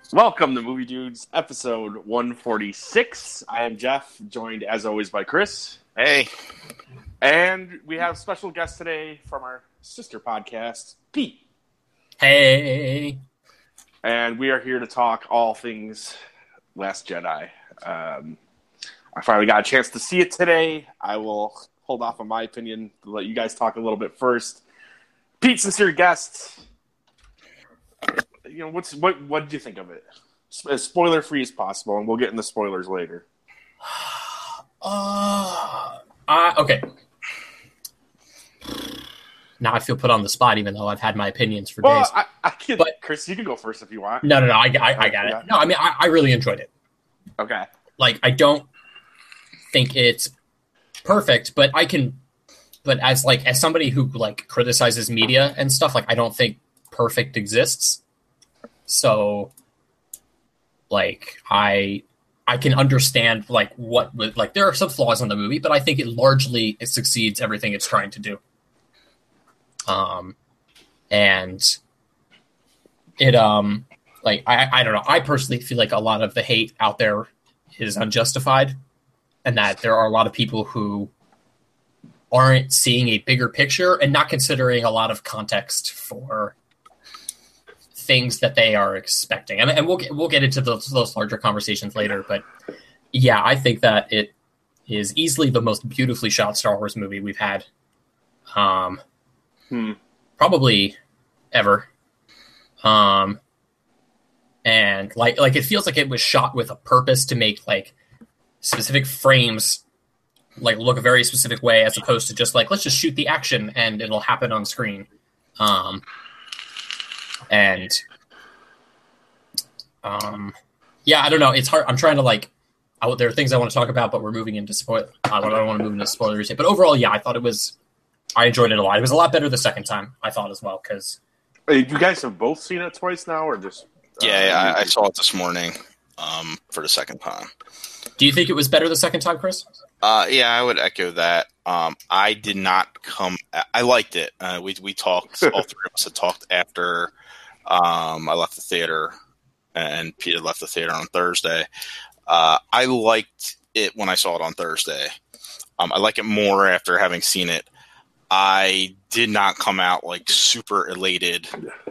Welcome to Movie Dudes, episode 146. I am Jeff, joined as always by Chris. Hey. And we have special guest today from our sister podcast, Pete. Hey. And we are here to talk all things Last Jedi. I finally got a chance to see it today. I will hold off on my opinion to let you guys talk a little bit first. Pete, since you're a guest, what did you think of it? As spoiler free as possible, and we'll get into spoilers later. Okay. Now I feel put on the spot, even though I've had my opinions for days. I can, but Chris, you can go first if you want. No, I got it. No, I mean, I really enjoyed it. Okay. Like, I don't think it's perfect, but but as somebody who criticizes media and stuff, I don't think perfect exists. So, I can understand there are some flaws in the movie, but I think it succeeds everything it's trying to do. And it I don't know. I personally feel like a lot of the hate out there is unjustified, and that there are a lot of people who aren't seeing a bigger picture and not considering a lot of context for things that they are expecting. And we'll get into those larger conversations later. But yeah, I think that it is easily the most beautifully shot Star Wars movie we've had. Probably ever. And it feels like it was shot with a purpose to make specific frames look a very specific way, as opposed to just let's just shoot the action and it'll happen on screen. Yeah, I don't know. It's hard. I'm trying to there are things I want to talk about, but we're moving into spoil. I don't want to move into spoilers yet. But overall, yeah, I enjoyed it a lot. It was a lot better the second time, I thought, as well. Because you guys have both seen it twice now, or just? Yeah, I saw it this morning for the second time. Do you think it was better the second time, Chris? Yeah, I would echo that. I did not come. I liked it. We talked. All three of us had talked after I left the theater, and Peter left the theater on Thursday. I liked it when I saw it on Thursday. I like it more after having seen it. I did not come out super elated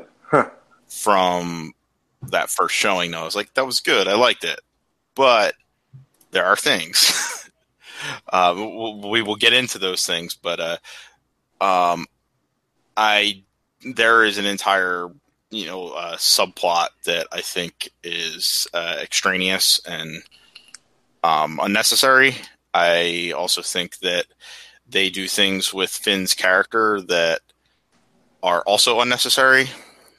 from that first showing. I was like, that was good. I liked it, but there are things. We will get into those things, but there is an entire subplot that I think is extraneous and unnecessary. I also think that they do things with Finn's character that are also unnecessary.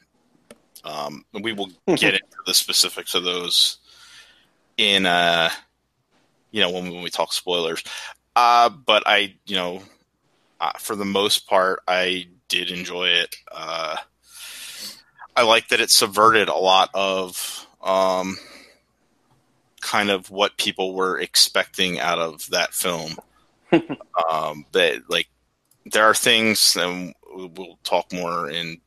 We will get into the specifics of those in when we talk spoilers. But for the most part, I did enjoy it. I like that it subverted a lot of kind of what people were expecting out of that film. That there are things, and we'll talk more in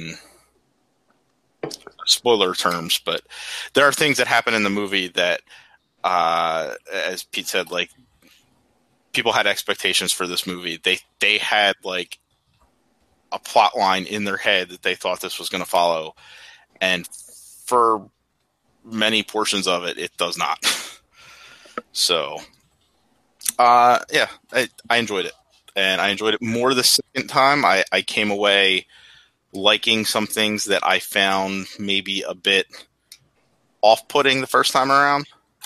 spoiler terms, but there are things that happen in the movie that, as Pete said, people had expectations for this movie. They had a plot line in their head that they thought this was going to follow, and for many portions of it, it does not. So, yeah, I enjoyed it, and I enjoyed it more the second time. I came away liking some things that I found maybe a bit off-putting the first time around.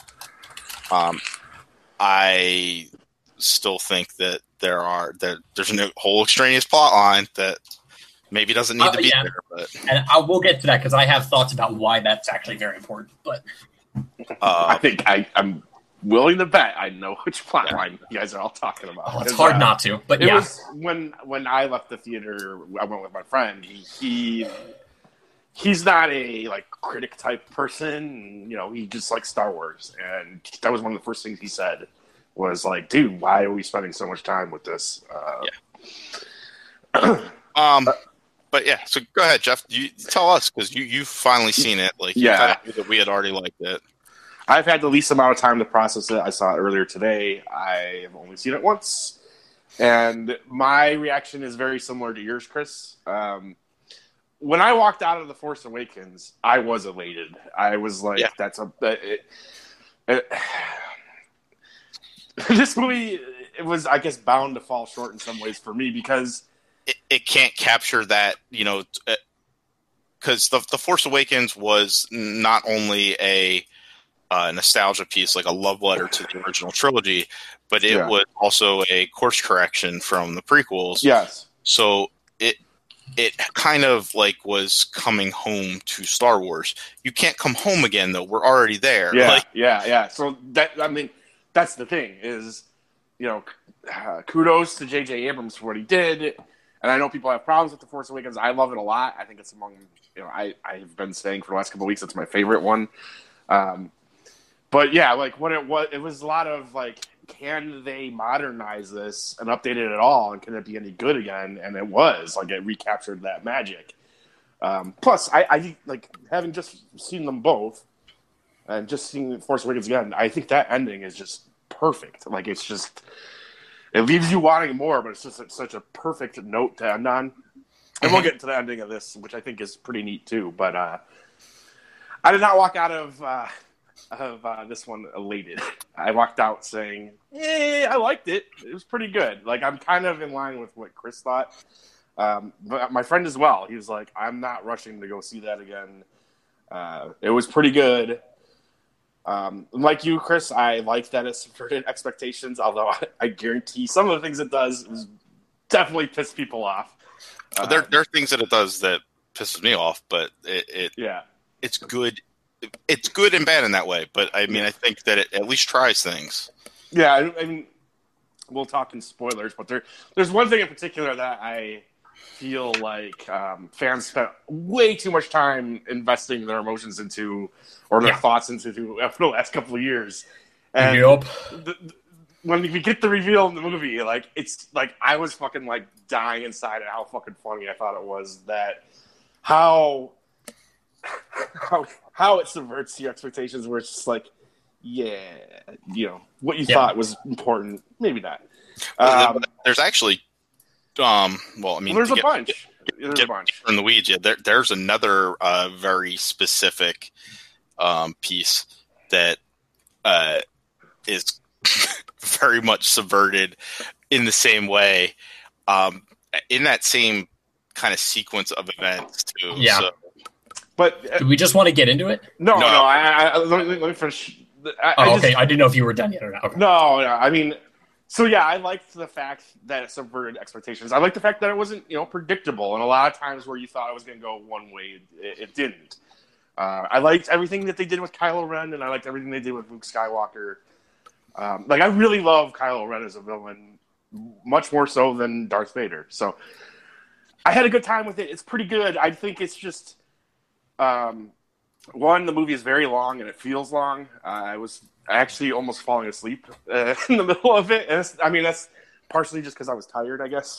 I still think that there's a whole extraneous plot line that maybe doesn't need to be there. But and we'll get to that because I have thoughts about why that's actually very important. But I think I'm willing to bet I know which plot line you guys are all talking about. It's hard not to, but it yeah. was when I left the theater, I went with my friend. He's not a critic type person. He just likes Star Wars, and that was one of the first things he said was dude, why are we spending so much time with this? But yeah, so go ahead, Jeff. You tell us because you've finally seen it. Like, you Yeah. told me that we had already liked it. I've had the least amount of time to process it. I saw it earlier today. I have only seen it once. And my reaction is very similar to yours, Chris. When I walked out of The Force Awakens, I was elated. I was like, this movie, it was, I guess, bound to fall short in some ways for me because it can't capture that, because the Force Awakens was not only a nostalgia piece, like a love letter to the original trilogy, but it was also a course correction from the prequels. Yes. So it kind of like was coming home to Star Wars. You can't come home again, though. We're already there. Yeah. So that's the thing is, kudos to J.J. Abrams for what he did. And I know people have problems with The Force Awakens. I love it a lot. I think it's among, I've been saying for the last couple of weeks, it's my favorite one. But yeah, like what it was a lot of like, can they modernize this and update it at all? And can it be any good again? And it was like, it recaptured that magic. Plus I like having just seen them both and just seeing Force Awakens again, I think that ending is just perfect. Like it leaves you wanting more, but it's just such a perfect note to end on. And we'll get into the ending of this, which I think is pretty neat too. But I did not walk out of this one elated. I walked out saying, I liked it. It was pretty good. Like, I'm kind of in line with what Chris thought. But my friend as well, he was like, I'm not rushing to go see that again. It was pretty good. Like you, Chris, I like that it subverted expectations, although I guarantee some of the things it does definitely piss people off. There are things that it does that pisses me off, but it's good. It's good and bad in that way, but I mean, I think that it at least tries things. Yeah, I mean, we'll talk in spoilers, but there's one thing in particular that I feel like fans spent way too much time investing their emotions into or their thoughts into for the last couple of years. And when we get the reveal in the movie, like it's like I was fucking like dying inside at how fucking funny I thought it was that how it subverts your expectations where it's just like, what you thought was important, maybe not. There's actually, there's a bunch. There's a bunch. In the weeds, there's another very specific piece that is very much subverted in the same way, in that same kind of sequence of events too. Yeah. So. But do we just want to get into it? No. Let me finish. I didn't know if you were done yet or not. Okay. No. I mean, so yeah, I liked the fact that it subverted expectations. I liked the fact that it wasn't, predictable. And a lot of times where you thought it was going to go one way, it didn't. I liked everything that they did with Kylo Ren, and I liked everything they did with Luke Skywalker. I really love Kylo Ren as a villain, much more so than Darth Vader. So I had a good time with it. It's pretty good. I think it's just. One, the movie is very long and it feels long. I was actually almost falling asleep in the middle of it. And that's partially just because I was tired, I guess.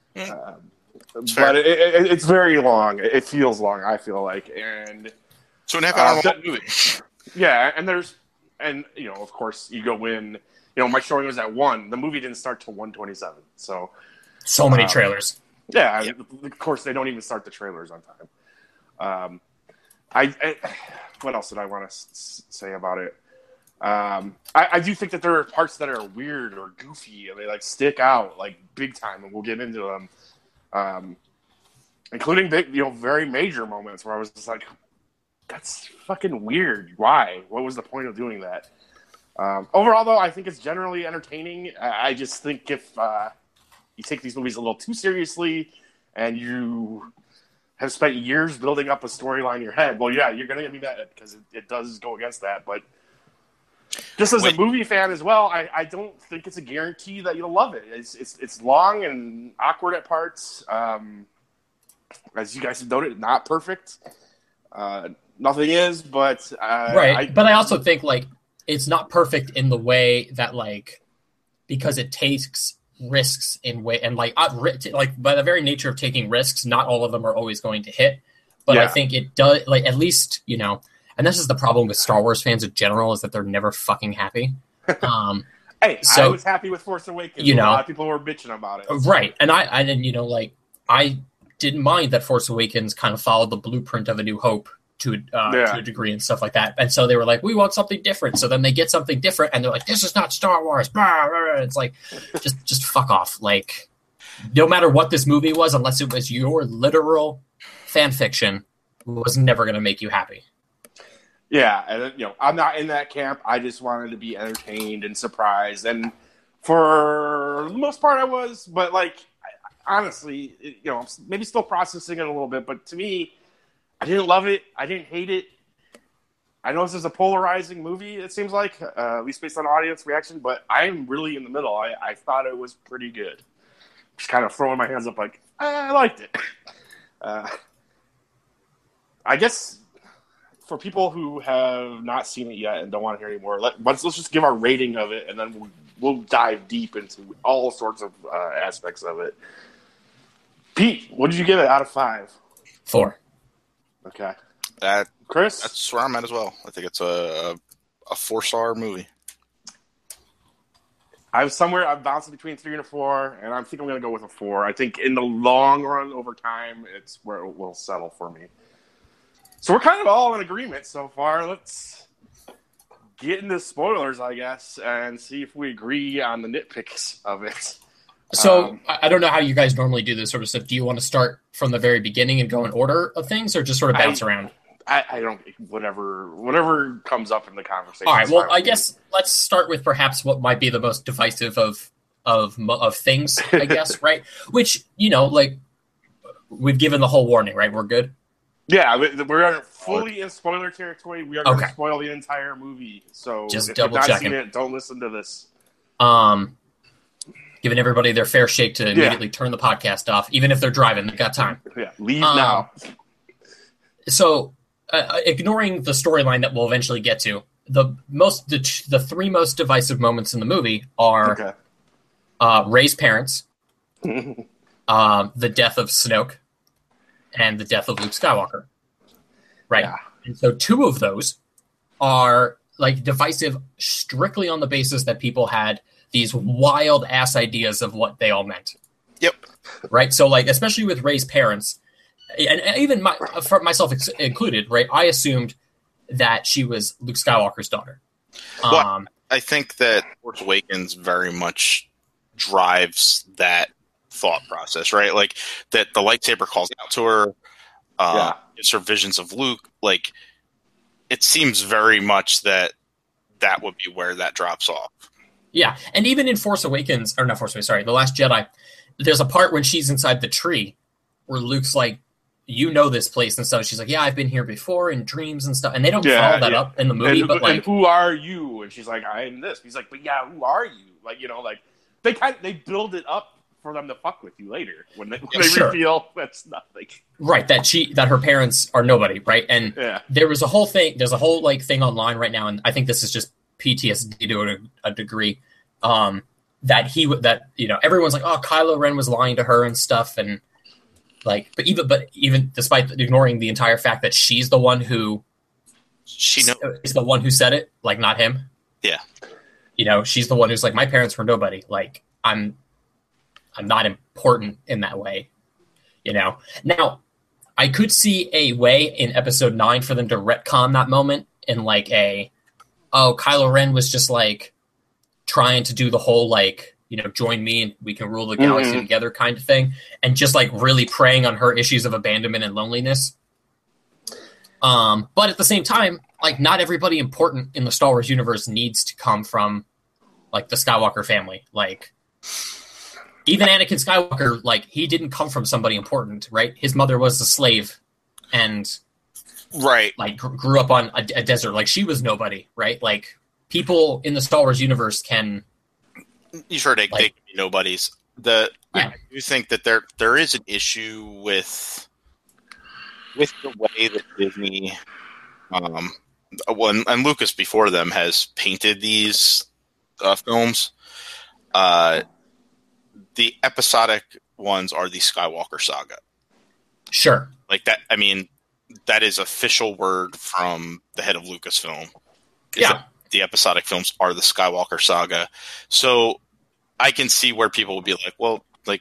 But it's very long. It feels long, I feel like. And 2.5 hour long movie. Yeah, and of course, you go in. My showing was at 1. The movie didn't start till 1:27. So many trailers. Yeah, of course, they don't even start the trailers on time. What else did I want to say about it? I do think that there are parts that are weird or goofy and they like stick out like big time, and we'll get into them, including big, very major moments where I was just like, "That's fucking weird. Why? What was the point of doing that?" Overall, though, I think it's generally entertaining. I just think if you take these movies a little too seriously and you have spent years building up a storyline in your head, well, yeah, you're going to get me mad because it does go against that. But just as a movie fan as well, I don't think it's a guarantee that you'll love it. It's long and awkward at parts. As you guys have noted, not perfect. Nothing is, but right. But I also think like it's not perfect in the way that like because it takes risks in way, and like by the very nature of taking risks, not all of them are always going to hit. But I think it does, like, at least, you know, and this is the problem with Star Wars fans in general, is that they're never fucking happy. Hey, so, I was happy with Force Awakens. You know, a lot of people were bitching about it. Right. And I didn't, you know, like, I didn't mind that Force Awakens kind of followed the blueprint of A New Hope to a degree and stuff like that. And so they were like, we want something different. So then they get something different and they're like, this is not Star Wars. Blah, blah, blah. It's like, just fuck off. Like, no matter what this movie was, unless it was your literal fan fiction, was never going to make you happy. Yeah, and you know, I'm not in that camp. I just wanted to be entertained and surprised, and for the most part, I was. But like, honestly, you know, I'm maybe still processing it a little bit. But to me, I didn't love it. I didn't hate it. I know this is a polarizing movie. It seems like, at least based on audience reaction. But I'm really in the middle. I thought it was pretty good. Just kind of throwing my hands up, like I liked it. I guess. For people who have not seen it yet and don't want to hear any more, let's just give our rating of it, and then we'll dive deep into all sorts of aspects of it. Pete, what did you give it out of 5? 4. Okay. Chris? That's where I'm at as well. I think it's a 4-star movie. I'm bouncing between 3 and a 4, and I think I'm going to go with a 4. I think in the long run, over time, it's where it will settle for me. So we're kind of all in agreement so far. Let's get into spoilers, I guess, and see if we agree on the nitpicks of it. So I don't know how you guys normally do this sort of stuff. Do you want to start from the very beginning and go in order of things, or just sort of bounce around? I don't, whatever comes up in the conversation. All right. Well, I guess let's start with perhaps what might be the most divisive of things, I guess, right? Which, you know, like, we've given the whole warning, right? We're good. Yeah, we're fully in spoiler territory. We are going to spoil the entire movie. So just if double you've not checking. seen it, don't listen to this. Giving everybody their fair shake to immediately turn the podcast off, even if they're driving. They've got time. Yeah, leave now. So, ignoring the storyline that we'll eventually get to, the 3 most divisive moments in the movie are Rey's parents, the death of Snoke, and the death of Luke Skywalker. Right. Yeah. And so 2 of those are like divisive strictly on the basis that people had these wild ass ideas of what they all meant. Yep. Right. So like, especially with Rey's parents, and even for myself included, right, I assumed that she was Luke Skywalker's daughter. Well, I think that Force Awakens very much drives that thought process, right? Like that the lightsaber calls out to her, gives her visions of Luke. Like it seems very much that would be where that drops off. Yeah, and even in Force Awakens, or not Force Awakens, sorry, The Last Jedi, there's a part when she's inside the tree where Luke's like, you know this place and stuff. She's like, yeah, I've been here before in dreams and stuff. And they don't follow that up in the movie. But like, and who are you? And she's like, I'm this. He's like, but yeah, who are you? Like, you know, like they build it up for them to fuck with you later when they reveal that's nothing. Right, that her parents are nobody, right? And there's a whole thing like thing online right now, and I think this is just PTSD to a degree. That you know, everyone's like, oh, Kylo Ren was lying to her and stuff, and like, but even despite ignoring the entire fact that she's the one who is the one who said it, like not him. Yeah, you know, she's the one who's like, my parents were nobody. Like I'm not important in that way, you know. Now, I could see a way in Episode 9 for them to retcon that moment in like Kylo Ren was just like trying to do the whole like, you know, join me and we can rule the galaxy together kind of thing, and just like really preying on her issues of abandonment and loneliness. But at the same time, like not everybody important in the Star Wars universe needs to come from like the Skywalker family. Like even Anakin Skywalker, like he didn't come from somebody important, right? His mother was a slave and like grew up on a desert. Like she was nobody, right? Like people in the Star Wars universe can. Sure, they can be nobodies. I do think that there is an issue with the way that Disney, and Lucas before them has painted these films. the episodic ones are the Skywalker saga. Sure. Like that. I mean, that is official word from the head of Lucasfilm. Yeah. The episodic films are the Skywalker saga. So I can see where people would be like, well, like,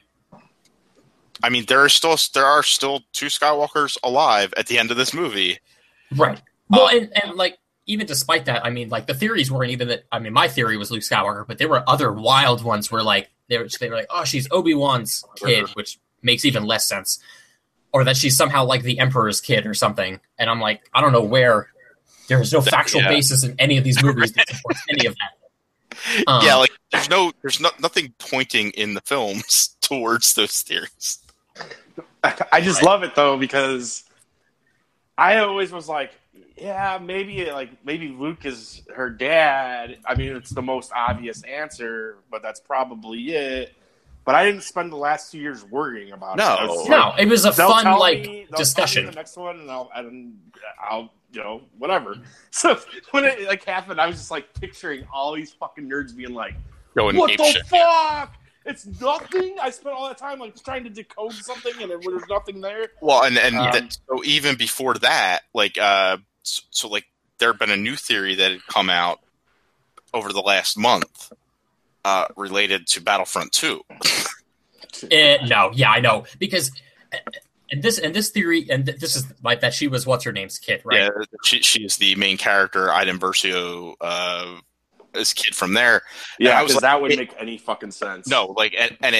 I mean, there are still two Skywalkers alive at the end of this movie. Right. Well, and like, even despite that, I mean, like, the theories weren't even that. I mean, my theory was Luke Skywalker, but there were other wild ones where, like, they were like, oh, she's Obi-Wan's kid, which makes even less sense. Or that she's somehow like the Emperor's kid or something. And I'm like, I don't know where. There's no factual basis in any of these movies that supports any of that. Yeah, like, there's nothing pointing in the films towards those theories. I just love it, though, because I always was like, yeah, maybe Luke is her dad. I mean, it's the most obvious answer, but that's probably it. But I didn't spend the last 2 years worrying about it. No, it was a fun discussion. The next one, and I'll whatever. So when it happened, I was just like picturing all these fucking nerds being like, "What the fuck? It's nothing." I spent all that time like trying to decode something, and there's nothing there. Well, so even before that, like, so like there had been a new theory that had come out over the last month. Related to Battlefront 2. No, yeah, I know, because this theory, and this is like that she was what's her name's kid, right? Yeah, she is the main character, Iden Versio, his kid from there. Yeah, because that would make any fucking sense. No, like, and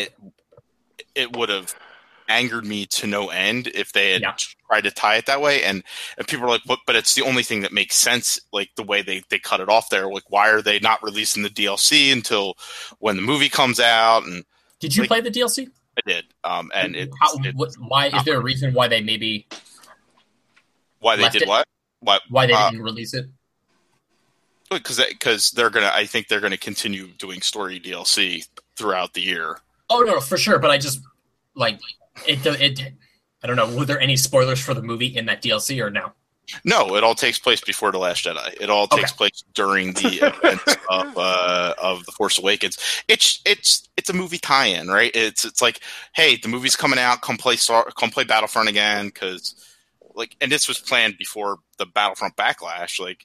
it would have angered me to no end if they had tried to tie it that way, and people are like, but it's the only thing that makes sense, like the way they cut it off there. Like, why are they not releasing the DLC until when the movie comes out? And did you play the DLC? I did. And why is there a reason why they maybe why they did what? Why they didn't release it? Because I think they're gonna continue doing story DLC throughout the year. Oh no, for sure. But I just like it. I don't know. Were there any spoilers for the movie in that DLC or no? No, it all takes place before The Last Jedi. It all takes place during the events of The Force Awakens. It's a movie tie-in, right? It's like, hey, the movie's coming out. Come play Battlefront again, because like, and this was planned before the Battlefront backlash. Like,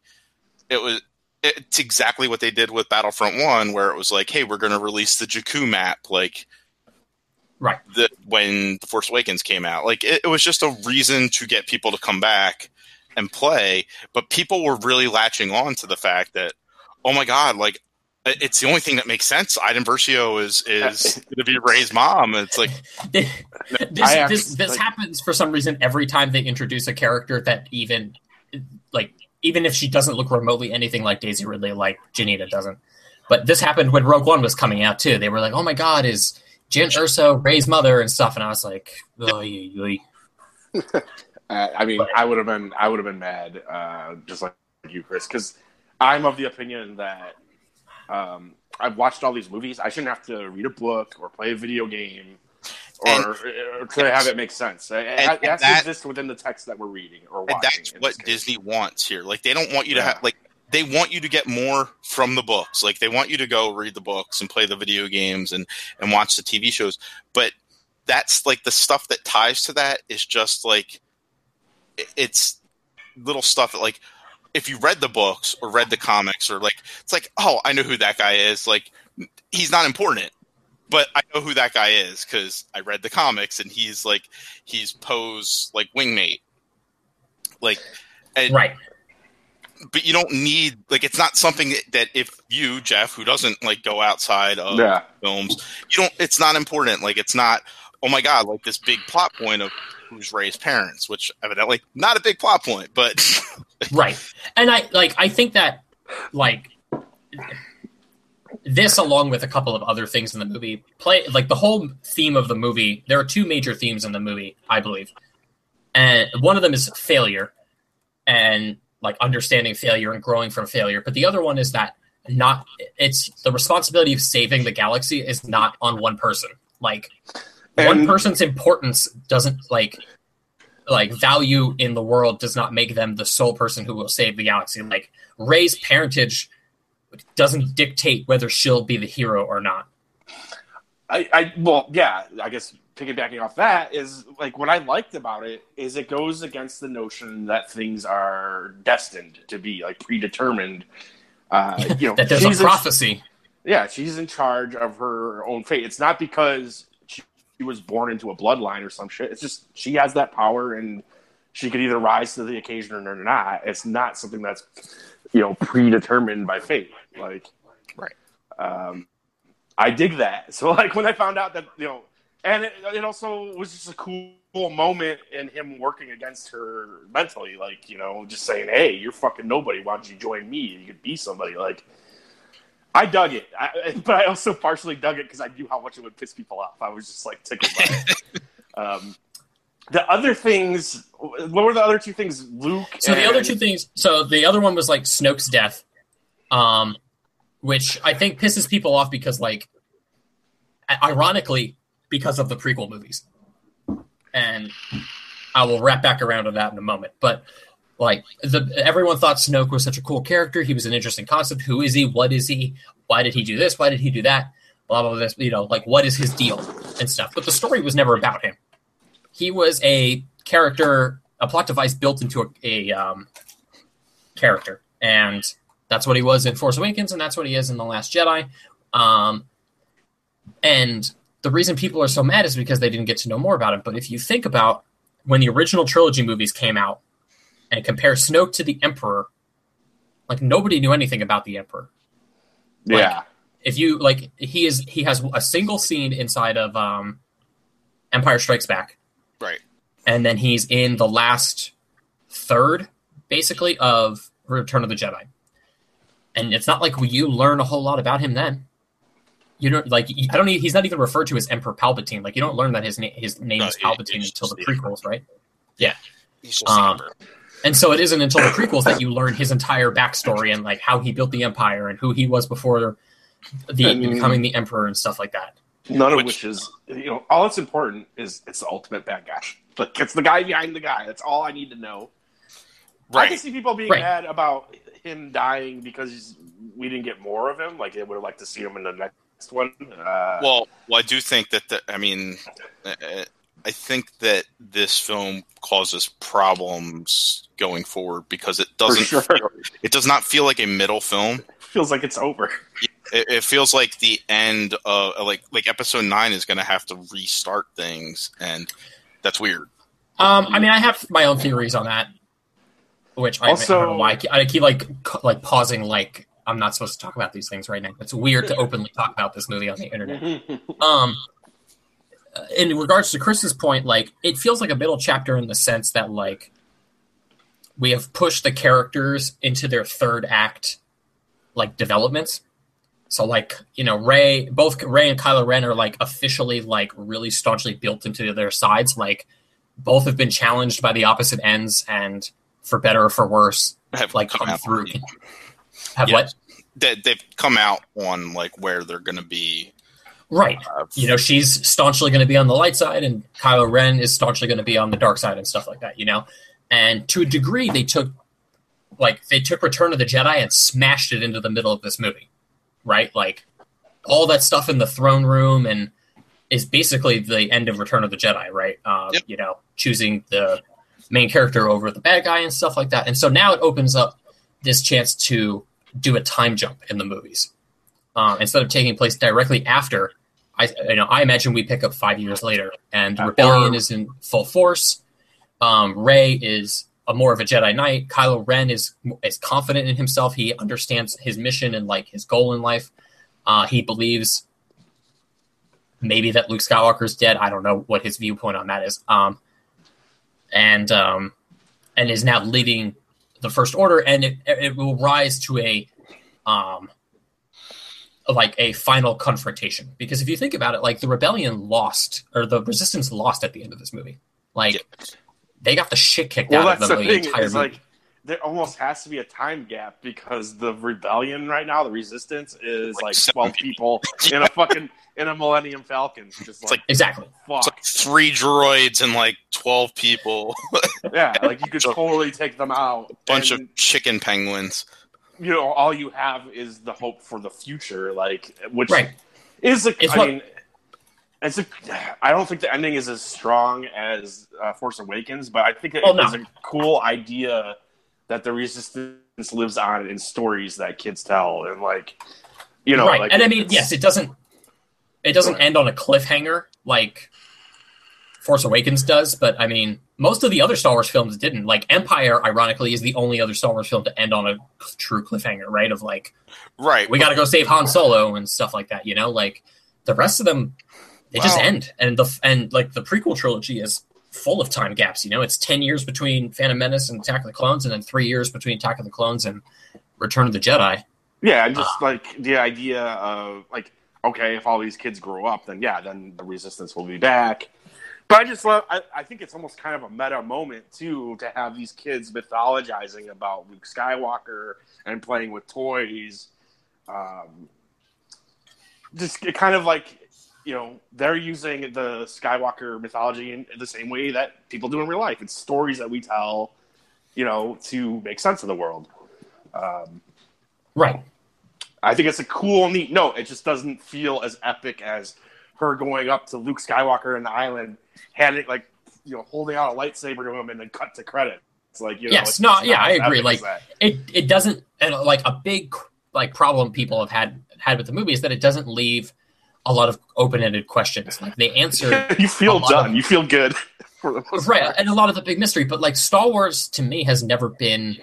it's exactly what they did with Battlefront 1, where it was like, hey, we're going to release the Jakku map, like. Right. When The Force Awakens came out. Like, it was just a reason to get people to come back and play, but people were really latching on to the fact that, oh my god, like, it's the only thing that makes sense. Iden Versio is going to be Rey's mom. And it's like... This happens for some reason every time they introduce a character that even if she doesn't look remotely anything like Daisy Ridley, like Janita doesn't. But this happened when Rogue One was coming out, too. They were like, oh my god, is Jyn Erso Rey's mother and stuff, and I was like, oy. I mean, I would have been mad, just like you, Chris, because I'm of the opinion that I've watched all these movies. I shouldn't have to read a book or play a video game or to have it make sense. It has to exist within the text that we're reading or watching. And that's what Disney wants here. Like, they don't want you to have, like, they want you to get more from the books. Like, they want you to go read the books and play the video games and watch the TV shows. But that's, like, the stuff that ties to that is just, like, it's little stuff that, like, if you read the books or read the comics or, like, it's like, oh, I know who that guy is. Like, he's not important, but I know who that guy is because I read the comics and he's Poe's, like, wingmate. Like, and, right. But you don't need, like, it's not something that if you, Jeff, who doesn't, like, go outside of films, it's not important. Like, it's not, oh my god, like this big plot point of who's Rey's parents, which evidently not a big plot point, but right. And I think that, like, this along with a couple of other things in the movie the whole theme of the movie. There are two major themes in the movie, I believe, and one of them is failure and, like, understanding failure and growing from failure. But the other one is that it's the responsibility of saving the galaxy is not on one person. Like, one person's importance doesn't like value in the world does not make them the sole person who will save the galaxy. Like, Rey's parentage doesn't dictate whether she'll be the hero or not. Well, yeah, I guess piggybacking off that is like what I liked about it is it goes against the notion that things are destined to be like predetermined. That there's a prophecy. She's in charge of her own fate. It's not because she was born into a bloodline or some shit. It's just she has that power and she could either rise to the occasion or not. It's not something that's predetermined by fate. Like, right. I dig that. So like when I found out that and it also was just a cool moment in him working against her mentally, like just saying, "Hey, you're fucking nobody. Why don't you join me? You could be somebody." Like, I dug it, but I also partially dug it because I knew how much it would piss people off. I was just like tickled by it. The other things, what were the other two things? Luke. The other two things. So the other one was like Snoke's death, which I think pisses people off because, like, ironically, because of the prequel movies. And I will wrap back around to that in a moment. But like everyone thought Snoke was such a cool character. He was an interesting concept. Who is he? What is he? Why did he do this? Why did he do that? Blah, blah, blah. Like, what is his deal and stuff. But the story was never about him. He was a character, a plot device built into a character. And that's what he was in Force Awakens, and that's what he is in The Last Jedi. And the reason people are so mad is because they didn't get to know more about him. But if you think about when the original trilogy movies came out and compare Snoke to the Emperor, like, nobody knew anything about the Emperor. Yeah. If you like, he has a single scene inside of Empire Strikes Back. Right. And then he's in the last third, basically, of Return of the Jedi. And it's not like you learn a whole lot about him then. You don't like. He's not even referred to as Emperor Palpatine. Like, you don't learn that his name is Palpatine until the prequels, right? Yeah. And so it isn't until the prequels that you learn his entire backstory and like how he built the Empire and who he was before becoming the Emperor and stuff like that. None of which is, all that's important is it's the ultimate bad guy. Like, it's the guy behind the guy. That's all I need to know. Right. I can see people being mad about him dying because we didn't get more of him. Like, they would have liked to see him in the next one. Well, I do think that I think that this film causes problems going forward because it doesn't. It does not feel like a middle film. It feels like it's over. It feels like the end of like Episode 9 is going to have to restart things, and that's weird. I have my own theories on that, which I don't know why I keep like pausing. Like, I'm not supposed to talk about these things right now. It's weird to openly talk about this movie on the internet. In regards to Chris's point, like, it feels like a middle chapter in the sense that, like, we have pushed the characters into their third act, like, developments. So, like, both Rey and Kylo Ren are, like, officially, like, really staunchly built into their sides. Like, both have been challenged by the opposite ends, and for better or for worse, have like come through. What? They've come out on, like, where they're going to be. Right. She's staunchly going to be on the light side, and Kylo Ren is staunchly going to be on the dark side and stuff like that, And to a degree, they took Return of the Jedi and smashed it into the middle of this movie, right? Like, all that stuff in the throne room and is basically the end of Return of the Jedi, right? Choosing the main character over the bad guy and stuff like that. And so now it opens up this chance to do a time jump in the movies. Instead of taking place directly after, I imagine we pick up 5 years later, and the rebellion is in full force. Rey is more of a Jedi Knight. Kylo Ren is confident in himself. He understands his mission and like his goal in life. He believes maybe that Luke Skywalker is dead. I don't know what his viewpoint on that is. And is now leading the First Order, and it will rise to a final confrontation. Because if you think about it, like, the rebellion lost, or the resistance lost at the end of this movie. Like, they got the shit kicked out of them the entire movie. Like, there almost has to be a time gap because the rebellion right now, the resistance, is like 12 people in a Millennium Falcon. Just like exactly. Fuck. It's like 3 droids and like 12 people. Yeah, like, you could totally take them out. Bunch of chicken penguins. All you have is the hope for the future, like, which right. is I don't think the ending is as strong as Force Awakens, but I think it is a cool idea that the Resistance lives on in stories that kids tell, and like, you know, right. like, and I mean, yes, it doesn't end on a cliffhanger like Force Awakens does, but I mean, most of the other Star Wars films didn't. Like Empire, ironically, is the only other Star Wars film to end on a true cliffhanger, right? Of like, right, we got to go save Han Solo and stuff like that. You know, like the rest of them, they just end. And like the prequel trilogy is full of time gaps. You know, it's 10 years between Phantom Menace and Attack of the Clones, and then 3 years between Attack of the Clones and Return of the Jedi. Yeah, and just like the idea of like, okay, if all these kids grow up, then the Resistance will be back. But I just love. I think it's almost kind of a meta moment too to have these kids mythologizing about Luke Skywalker and playing with toys. Just kind of like, you know, they're using the Skywalker mythology in the same way that people do in real life. It's stories that we tell, you know, to make sense of the world. Right. I think it's a cool, neat note. It just doesn't feel as epic as her going up to Luke Skywalker in the island, handing, like, you know, holding out a lightsaber to him and then cut to credit. It's like, you know, yes, I agree. Like it doesn't, and like a big like problem people have had with the movie is that it doesn't leave a lot of open-ended questions. Like they answer. You feel done. You feel good. For the most right, part. and a lot of the big mystery. But like Star Wars to me has never been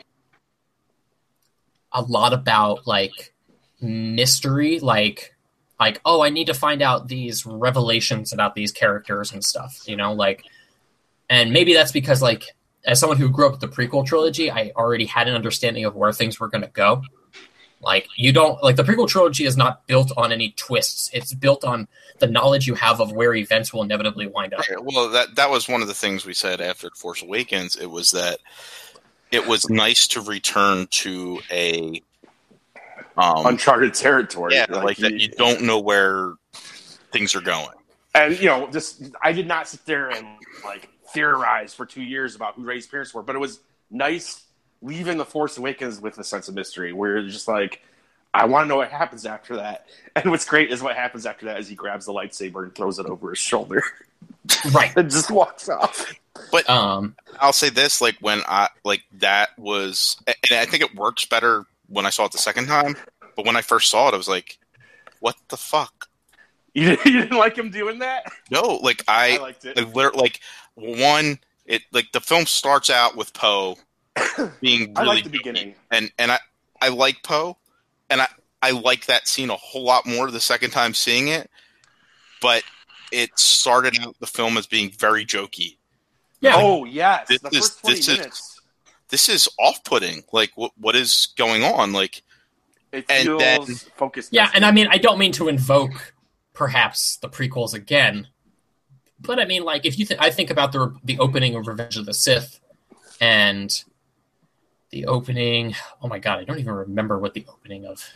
a lot about like mystery, like oh, I need to find out these revelations about these characters and stuff, you know, like, and maybe that's because like as someone who grew up with the prequel trilogy, I already had an understanding of where things were going to go. Like you don't like the prequel trilogy is not built on any twists. It's built on the knowledge you have of where events will inevitably wind up. Right. Well, that was one of the things we said after Force Awakens. It was that it was nice to return to a uncharted territory. Yeah, like that you don't know where things are going. And you know, I did not sit there and like theorize for 2 years about who Rey's parents were, but it was nice leaving The Force Awakens with a sense of mystery, where you're just like, I want to know what happens after that. And what's great is what happens after that is he grabs the lightsaber and throws it over his shoulder, right, and just walks off. But I'll say this: like when that was, and I think it works better when I saw it the second time. But when I first saw it, I was like, "What the fuck?" You didn't like him doing that? No, like I liked it. Like one, it like the film starts out with Poe being really I like the beginning, and I like Poe, and I like that scene a whole lot more the second time seeing it. But it started out the film as being very jokey. Yeah. Oh yes, the first 20 minutes. This is off-putting. Like what is going on? Like it feels focused. Yeah, and I mean I don't mean to invoke perhaps the prequels again, but I mean like if you I think about the opening of Revenge of the Sith and the opening. Oh my god, I don't even remember what the opening of.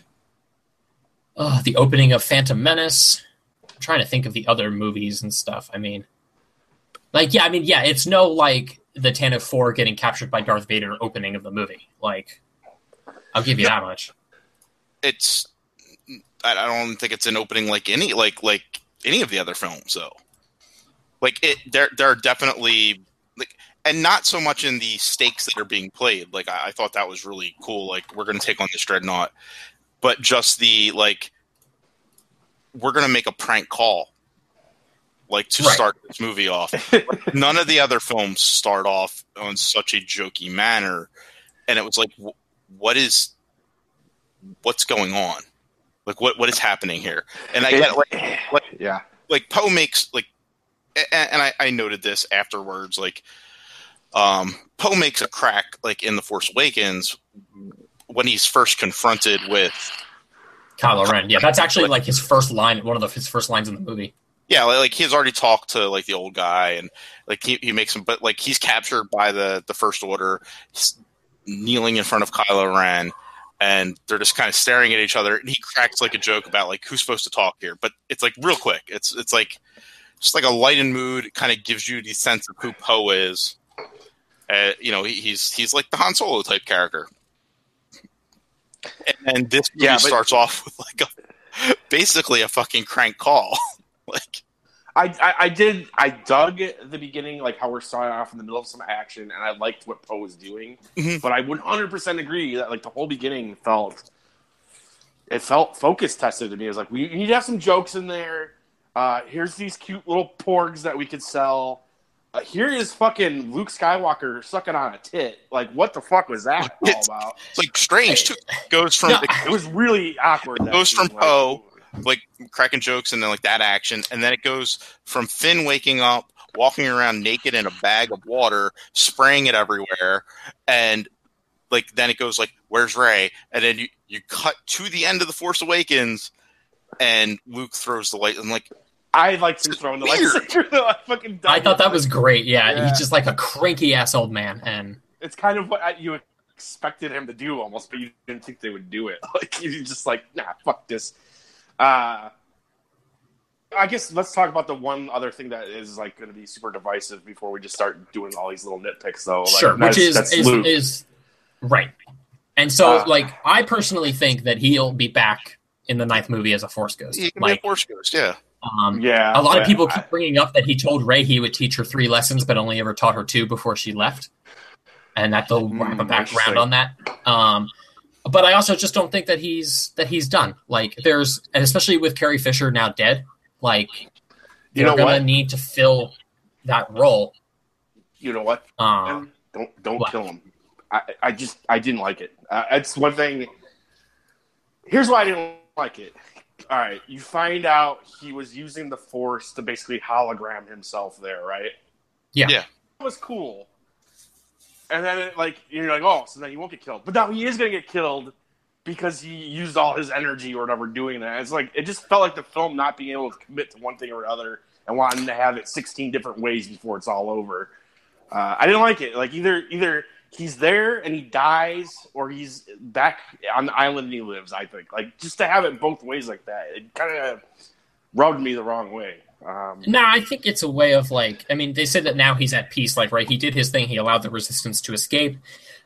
The opening of Phantom Menace. I'm trying to think of the other movies and stuff. I mean, it's no like the Tantive 4 getting captured by Darth Vader opening of the movie. Like, I'll give you that much. I don't think it's an opening like any of the other films though. Like there are definitely like, and not so much in the stakes that are being played. Like I thought that was really cool. Like we're going to take on this dreadnought, but just the like, we're going to make a prank call, like to start this movie off. Like, none of the other films start off on such a jokey manner, and it was like, what's going on? Like what is happening here? And I get like Poe makes like, and I noted this afterwards, like Poe makes a crack like in The Force Awakens when he's first confronted with Kylo Ren. Yeah, that's actually like his first line, one of his first lines in the movie. Yeah, like he's already talked to like the old guy, and like he makes him, but like he's captured by the First Order, he's kneeling in front of Kylo Ren, and they're just kind of staring at each other. And he cracks like a joke about like who's supposed to talk here, but it's like real quick. It's like just like a lightened mood. It kind of gives you the sense of who Poe is. You know, he's like the Han Solo type character. And this movie starts off with like basically a fucking crank call. Like, I dug the beginning, like how we're starting off in the middle of some action, and I liked what Poe was doing. Mhm. But I 100% agree that like the whole beginning felt focus tested to me. It was like, we need to have some jokes in there. Here's these cute little porgs that we could sell. Here is fucking Luke Skywalker sucking on a tit. Like, what the fuck was that all about? It's like strange too. Goes from It was really awkward. It goes from Poe, like cracking jokes and then like that action, and then it goes from Finn waking up, walking around naked in a bag of water, spraying it everywhere, and like then it goes like, "Where's Rey?" And then you cut to the end of the Force Awakens, and Luke throws the light. I'm like, I liked him throwing the lightsaber. I thought that was great. Yeah, he's just like a cranky ass old man, and it's kind of what you expected him to do almost, but you didn't think they would do it. Like, you're just like, nah, fuck this. I guess let's talk about the one other thing that is like going to be super divisive before we just start doing all these little nitpicks, though. Like, sure, which is right. And so, like, I personally think that he'll be back in the 9th movie as a Force Ghost. He can be a Force Ghost, yeah. A lot of people keep bringing up that he told Rey he would teach her 3 lessons, but only ever taught her 2 before she left, and that they'll wrap a background on that. But I also just don't think that he's done. Like, and especially with Carrie Fisher now dead, like, they're gonna need to fill that role. You know what? Don't kill him. I didn't like it. It's one thing. Here's why I didn't like it. All right, you find out he was using the Force to basically hologram himself there, right? Yeah. That was cool. And then, you're like, oh, so then he won't get killed. But now he is going to get killed because he used all his energy or whatever doing that. It's like, it just felt like the film not being able to commit to one thing or another and wanting to have it 16 different ways before it's all over. I didn't like it. Like, either he's there and he dies, or he's back on the island and he lives, I think. Like, just to have it both ways like that, it kind of rubbed me the wrong way. No, I think it's a way of, like, I mean, they said that now he's at peace, like, right, he did his thing, he allowed the Resistance to escape,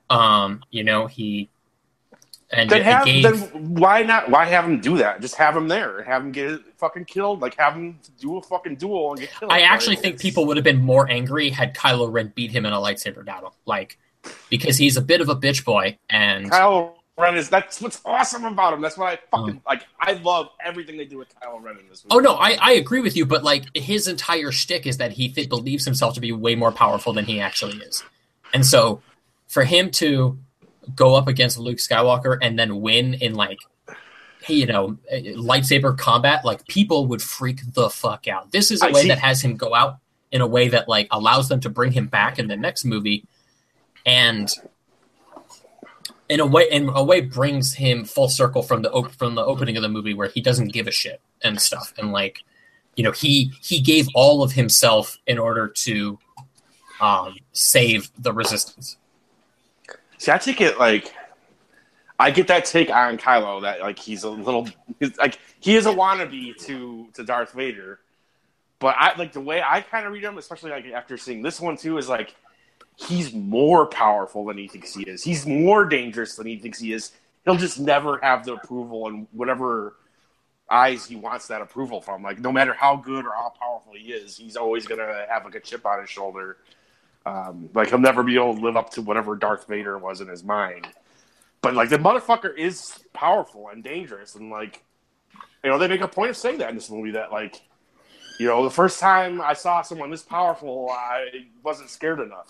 then why not? Why have him do that? Just have him there. Have him get fucking killed. Like, have him do a fucking duel and get killed. I actually think people would have been more angry had Kylo Ren beat him in a lightsaber battle. Like, because he's a bit of a bitch boy, and Kylo Ren that's what's awesome about him. That's why I fucking like. I love everything they do with Kylo Ren in this movie. Oh no, I agree with you, but like, his entire shtick is that he believes himself to be way more powerful than he actually is, and so for him to go up against Luke Skywalker and then win in, like, lightsaber combat, like, people would freak the fuck out. This is a way that has him go out in a way that, like, allows them to bring him back in the next movie, and in a way brings him full circle from the opening of the movie, where he doesn't give a shit and stuff, and, like, he gave all of himself in order to save the Resistance. See, I take it like, I get that take on Kylo, that like he is a wannabe to Darth Vader, but I like the way I kind of read him, especially like after seeing this one too, is like he's more powerful than he thinks he is. He's more dangerous than he thinks he is. He'll just never have the approval and whatever eyes he wants that approval from. Like, no matter how good or how powerful he is, he's always gonna have like a chip on his shoulder. Like, he'll never be able to live up to whatever Darth Vader was in his mind. But, like, the motherfucker is powerful and dangerous. And, like, they make a point of saying that in this movie, that, like, the first time I saw someone this powerful, I wasn't scared enough,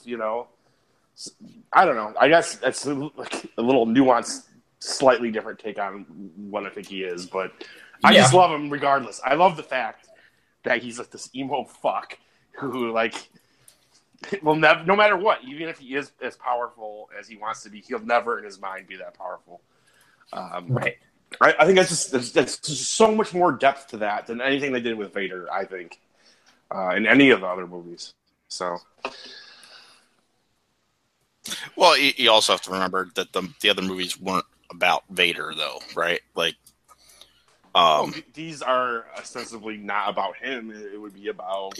I don't know. I guess that's like a little nuanced, slightly different take on what I think he is. But I just love him regardless. I love the fact that he's like this emo fuck who, like, well, no matter what, even if he is as powerful as he wants to be, he'll never in his mind be that powerful. Right. I think that's just so much more depth to that than anything they did with Vader, I think, in any of the other movies. So, well, you also have to remember that the other movies weren't about Vader, though, right? Like, these are ostensibly not about him. It would be about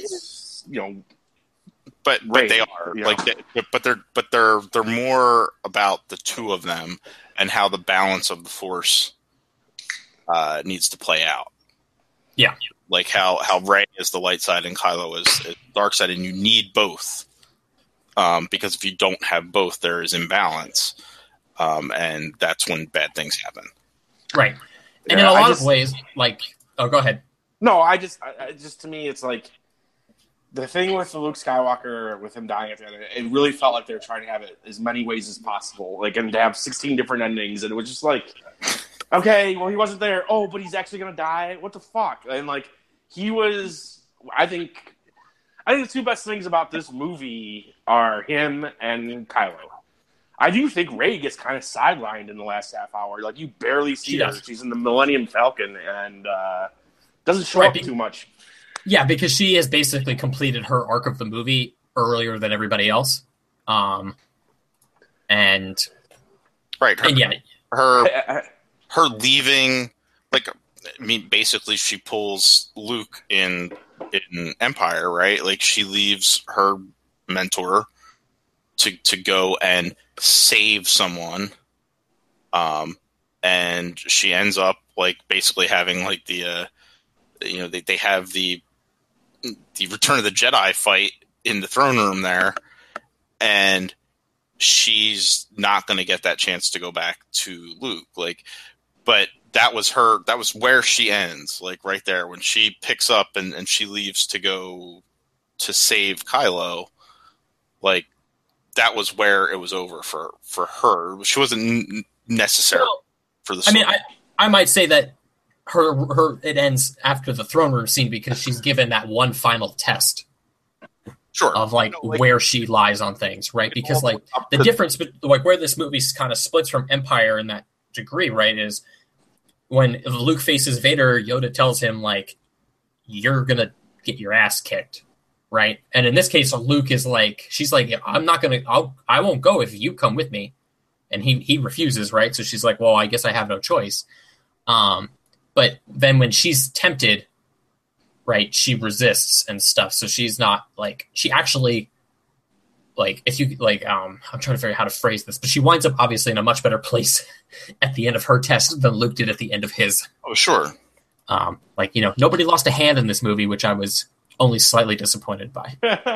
But they are but they're more about the two of them and how the balance of the Force needs to play out. Yeah. Like how Rey is the light side and Kylo is dark side, and you need both. Because if you don't have both, there is imbalance. And that's when bad things happen. Right. And in a lot of ways, like, oh, go ahead. No, I just to me, it's like the thing with the Luke Skywalker, with him dying at the end, it really felt like they were trying to have it as many ways as possible, like, and to have 16 different endings, and it was just like, okay, well, he wasn't there. Oh, but he's actually gonna die. What the fuck? And like, he was. I think the two best things about this movie are him and Kylo. I do think Rey gets kind of sidelined in the last half hour. Like, you barely see her. She's in the Millennium Falcon and doesn't show up too much. Yeah, because she has basically completed her arc of the movie earlier than everybody else. And right, and yeah, her leaving, like, I mean, basically she pulls Luke in Empire, right? Like, she leaves her mentor to go and save someone, and she ends up, like, basically having, like, the they have the Return of the Jedi fight in the throne room there, and she's not going to get that chance to go back to Luke, like, but that was where she ends, like, right there when she picks up and she leaves to go to save Kylo. Like, that was where it was over for her. She wasn't necessary for the story. I mean, I might say that her it ends after the throne room scene because she's given that one final test. Sure. Of like where she lies on things, right? Because like the difference, like where this movie kind of splits from Empire in that degree, right, is when Luke faces Vader, Yoda tells him like, "You're gonna get your ass kicked," right? And in this case, Luke is like, she's like, "I'm not gonna, I won't go if you come with me," and he refuses, right? So she's like, "Well, I guess I have no choice." But then when she's tempted, right, she resists and stuff. So she's not like, she actually, like, if you like, I'm trying to figure out how to phrase this, but she winds up obviously in a much better place at the end of her test than Luke did at the end of his. Oh, sure. Like, nobody lost a hand in this movie, which I was only slightly disappointed by.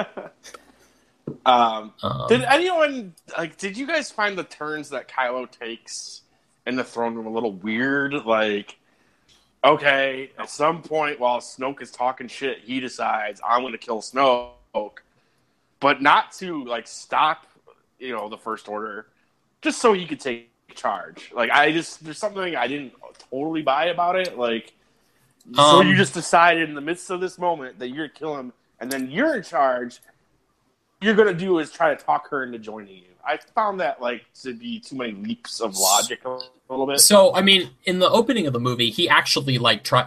Did anyone, like, did you guys find the turns that Kylo takes in the throne room a little weird? Like, okay, at some point while Snoke is talking shit, he decides, I'm going to kill Snoke, but not to, like, stop, the First Order, just so he could take charge. Like, there's something I didn't totally buy about it. Like, so you just decided in the midst of this moment that you're going to kill him, and then you're in charge, you're going to do is try to talk her into joining you. I found that, like, to be too many leaps of logic a little bit. So, I mean, in the opening of the movie, he actually,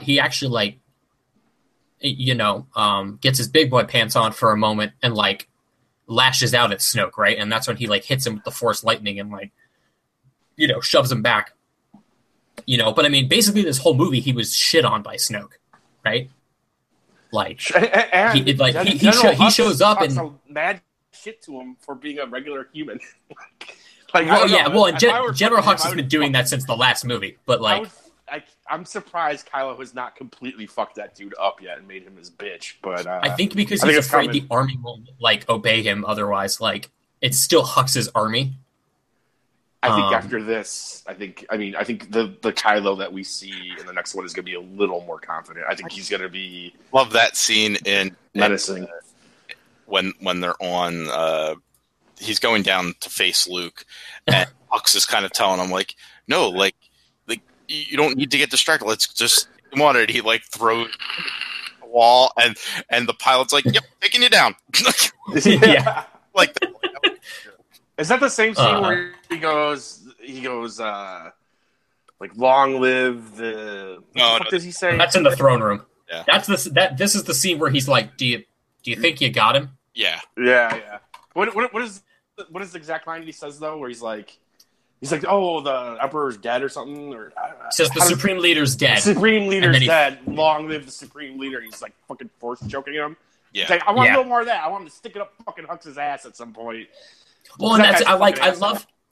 gets his big boy pants on for a moment and, like, lashes out at Snoke, right? And that's when he, like, hits him with the Force lightning and, like, shoves him back. But, I mean, basically this whole movie, he was shit on by Snoke, right? Like, he shows up and mad shit to him for being a regular human. General Hux has been doing that since the last movie, but like, I'm surprised Kylo has not completely fucked that dude up yet and made him his bitch. But I think because he's afraid the army won't like obey him. Otherwise, like, it's still Hux's army. I think after this, I think the Kylo that we see in the next one is going to be a little more confident. I think he's going to be love that scene in menacing when they're on. He's going down to face Luke, and Hux is kind of telling him like, "No, like you don't need to get distracted. Let's just want it." He like throws the wall, and the pilot's like, "Yep, taking you down." Yeah, like. Is that the same scene where he goes, like, long live the... What does he say? That's in the throne room. Yeah. This is the scene where he's like, do you think you got him? Yeah. Yeah. What is the exact line he says, though, where he's like, oh, the Emperor's dead or something? Or says the Supreme Leader's dead. The Supreme Leader's dead. Long live the Supreme Leader. He's like fucking force choking him. Yeah. He's like, I want a little more of that. I want him to stick it up fucking Hux's ass at some point. Well, and I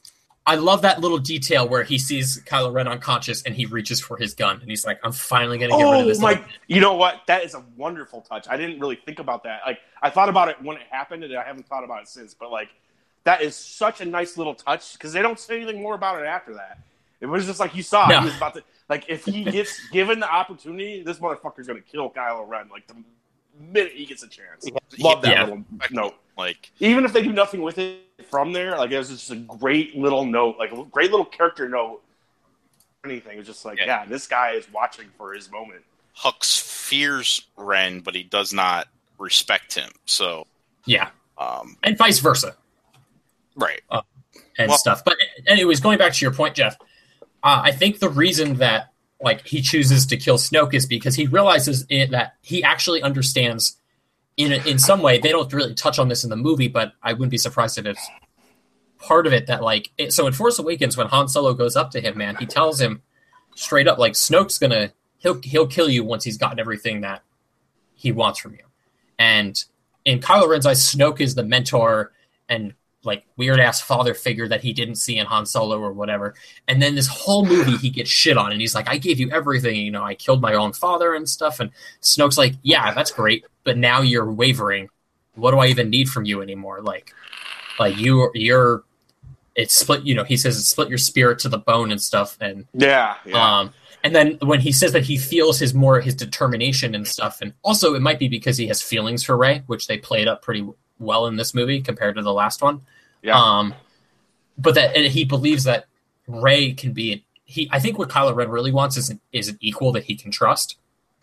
I love that little detail where he sees Kylo Ren unconscious and he reaches for his gun and he's like, I'm finally going to get rid of this. You know what? That is a wonderful touch. I didn't really think about that. Like, I thought about it when it happened and I haven't thought about it since, but like, that is such a nice little touch because they don't say anything more about it after that. It was just like you saw. No. He was about to, like, if he gets given the opportunity, this motherfucker's going to kill Kylo Ren. Like, the minute he gets a chance. Love that little note. Like, even if they do nothing with it from there, like, it was just a great little note, like a great little character note. Anything. It was just like, yeah, this guy is watching for his moment. Hux fears Ren, but he does not respect him. So yeah, and vice versa, right? And stuff. But anyways, going back to your point, Jeff, I think the reason that like he chooses to kill Snoke is because he realizes that he actually understands. In some way, they don't really touch on this in the movie, but I wouldn't be surprised if it's part of it that, like... So in Force Awakens, when Han Solo goes up to him, man, he tells him straight up, like, Snoke's gonna... He'll kill you once he's gotten everything that he wants from you. And in Kylo Ren's eyes, Snoke is the mentor and, like, weird-ass father figure that he didn't see in Han Solo or whatever. And then this whole movie, he gets shit on, and he's like, I gave you everything, you know, I killed my own father and stuff. And Snoke's like, yeah, that's great, but now you're wavering. What do I even need from you anymore? Like you're it's split, you know, he says it's split your spirit to the bone and stuff. And and then when he says that he feels his determination and stuff, and also it might be because he has feelings for Rey, which they played up pretty well in this movie compared to the last one. Yeah. But that and he believes that Rey can be I think what Kylo Ren really wants is an equal that he can trust.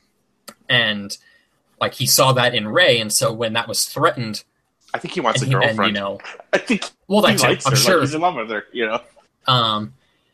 And like he saw that in Rey, and so when that was threatened, I think he wants a girlfriend. And, you know, I think well, that's he likes her. I'm sure like, he's in love with her. You know.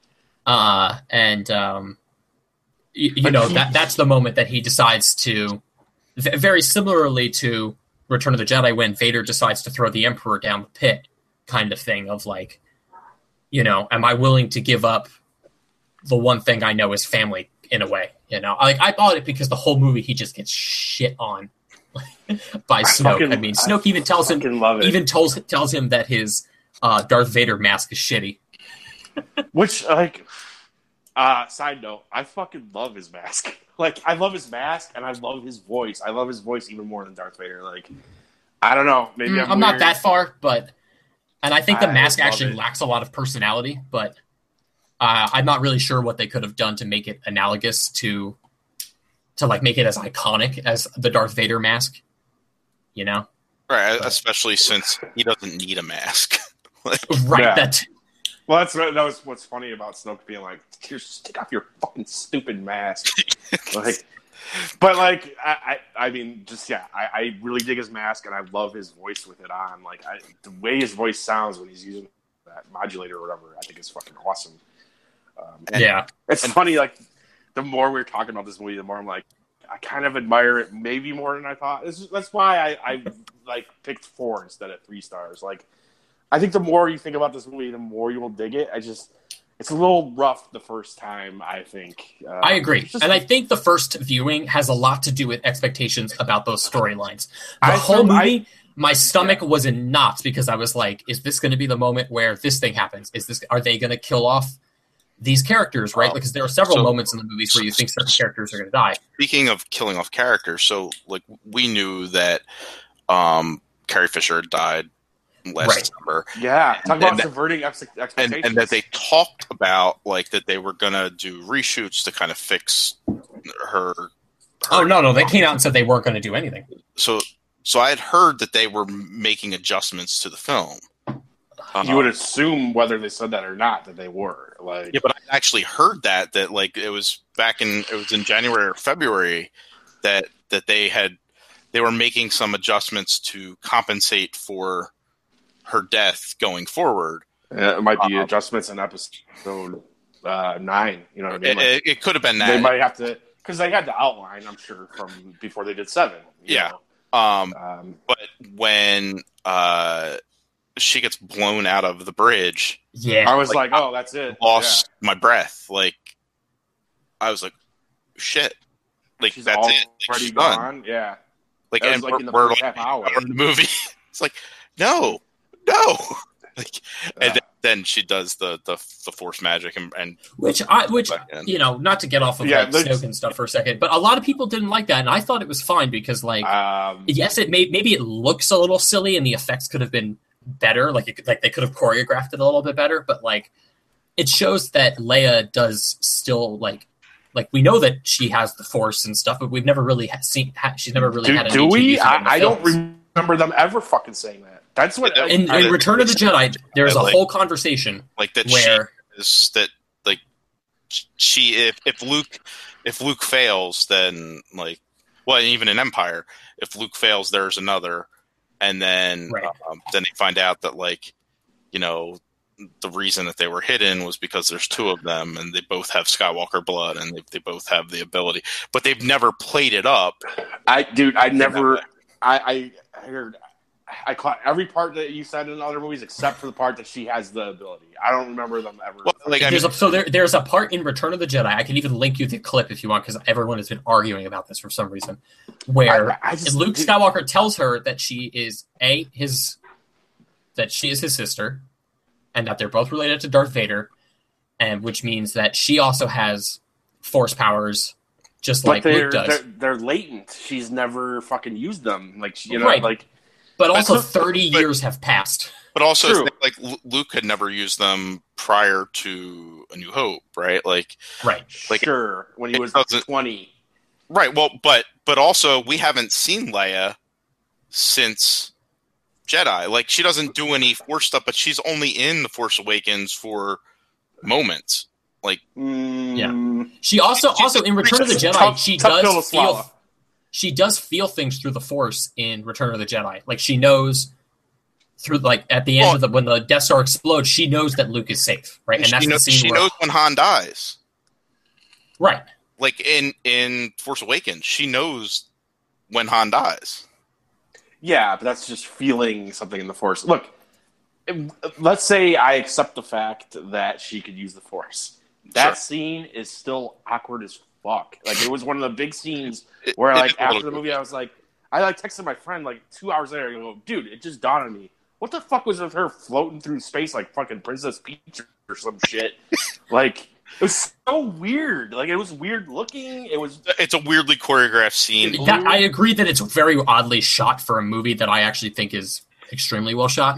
You know that's the moment that he decides to, very similarly to Return of the Jedi, when Vader decides to throw the Emperor down the pit, kind of thing of like, you know, am I willing to give up the one thing I know is family in a way? You know, like I bought it because the whole movie he just gets shit on by Snoke. I mean, Snoke even tells him, tells him that his Darth Vader mask is shitty. Which, like, side note, I fucking love his mask. Like, I love his mask and I love his voice. I love his voice even more than Darth Vader. Like, I don't know. Maybe I'm not that far, but and I think the mask actually lacks a lot of personality. But I'm not really sure what they could have done to make it analogous to like make it as iconic as the Darth Vader mask. You know, right? Especially since he doesn't need a mask. Right. Yeah. That was what's funny about Snoke being like, just take off your fucking stupid mask. Like, but like, I mean, just I really dig his mask and I love his voice with it on. Like, the way his voice sounds when he's using that modulator or whatever, I think is fucking awesome. It's funny. Like, the more we're talking about this movie, the more I'm like, I kind of admire it maybe more than I thought. That's why I like picked 4 instead of 3 stars. Like, I think the more you think about this movie, the more you will dig it. It's a little rough the first time, I think. I agree. And I think the first viewing has a lot to do with expectations about those storylines. The whole movie, my stomach was in knots because I was like, is this going to be the moment where this thing happens? Are they going to kill off these characters, right? Because there are several moments in the movies where you think certain characters are going to die. Speaking of killing off characters, so like we knew that Carrie Fisher died last December. Yeah, talk about subverting expectations. And that they talked about like that they were gonna do reshoots to kind of fix her. Oh no, they came out and said they weren't going to do anything. So I had heard that they were making adjustments to the film. You would assume whether they said that or not that they were. Like, yeah, but I actually heard that like it was in January or February that they were making some adjustments to compensate for her death going forward. Yeah, it might be adjustments in episode 9. You know what I mean? Like, it could have been that. They might have to, because they had the outline, I'm sure, from before they did 7. Yeah. But when she gets blown out of the bridge, I was like, oh, that's it. Lost my breath. Like, I was like, shit. Like, she's that's it. Like, already gone. Yeah. Like, and like in the we're first like half hour in the movie. It's like, no. Like, then she does the force magic and which you know, not to get off of Snoke and stuff for a second, but a lot of people didn't like that, and I thought it was fine because yes, maybe it looks a little silly and the effects could have been better, like they could have choreographed it a little bit better, but like it shows that Leia does still like we know that she has the force and stuff, but we've never really seen she's never really had. Do we? I don't remember them ever fucking saying that. That's what in Return of the Jedi. There's a whole conversation like that where she if Luke fails, then like even in Empire, if Luke fails, there's another, and then then they find out that like the reason that they were hidden was because there's two of them, and they both have Skywalker blood, and they both have the ability, but they've never played it up. I heard. I caught every part that you said in other movies except for the part that she has the ability. I don't remember them ever. Well, there's a part in Return of the Jedi. I can even link you the clip if you want, because everyone has been arguing about this for some reason. Where Luke Skywalker tells her that she is his sister, and that they're both related to Darth Vader, and which means that she also has force powers, just like Luke does. They're latent. She's never fucking used them. Right. But also 30 years have passed. But also, like Luke had never used them prior to A New Hope, right? When he was 20. Right. Well, but also we haven't seen Leia since Jedi. Like she doesn't do any Force stuff, but she's only in the Force Awakens for moments. Like, yeah. She also in Return of the Jedi, she does feel things through the Force in Return of the Jedi. Like she knows through, like at the end when the Death Star explodes, she knows that Luke is safe, right? And that's the scene she knows when Han dies, right? Like in Force Awakens, she knows when Han dies. Yeah, but that's just feeling something in the Force. Look, let's say I accept the fact that she could use the Force. That scene is still awkward as fuck. Like, it was one of the big scenes where, like, after the movie, I was like, I texted my friend, like, 2 hours later, and I go, dude, it just dawned on me. What the fuck was with her floating through space like fucking Princess Peach or some shit? Like, it was so weird. Like, it was weird looking. It's a weirdly choreographed scene. I agree that it's very oddly shot for a movie that I actually think is extremely well shot.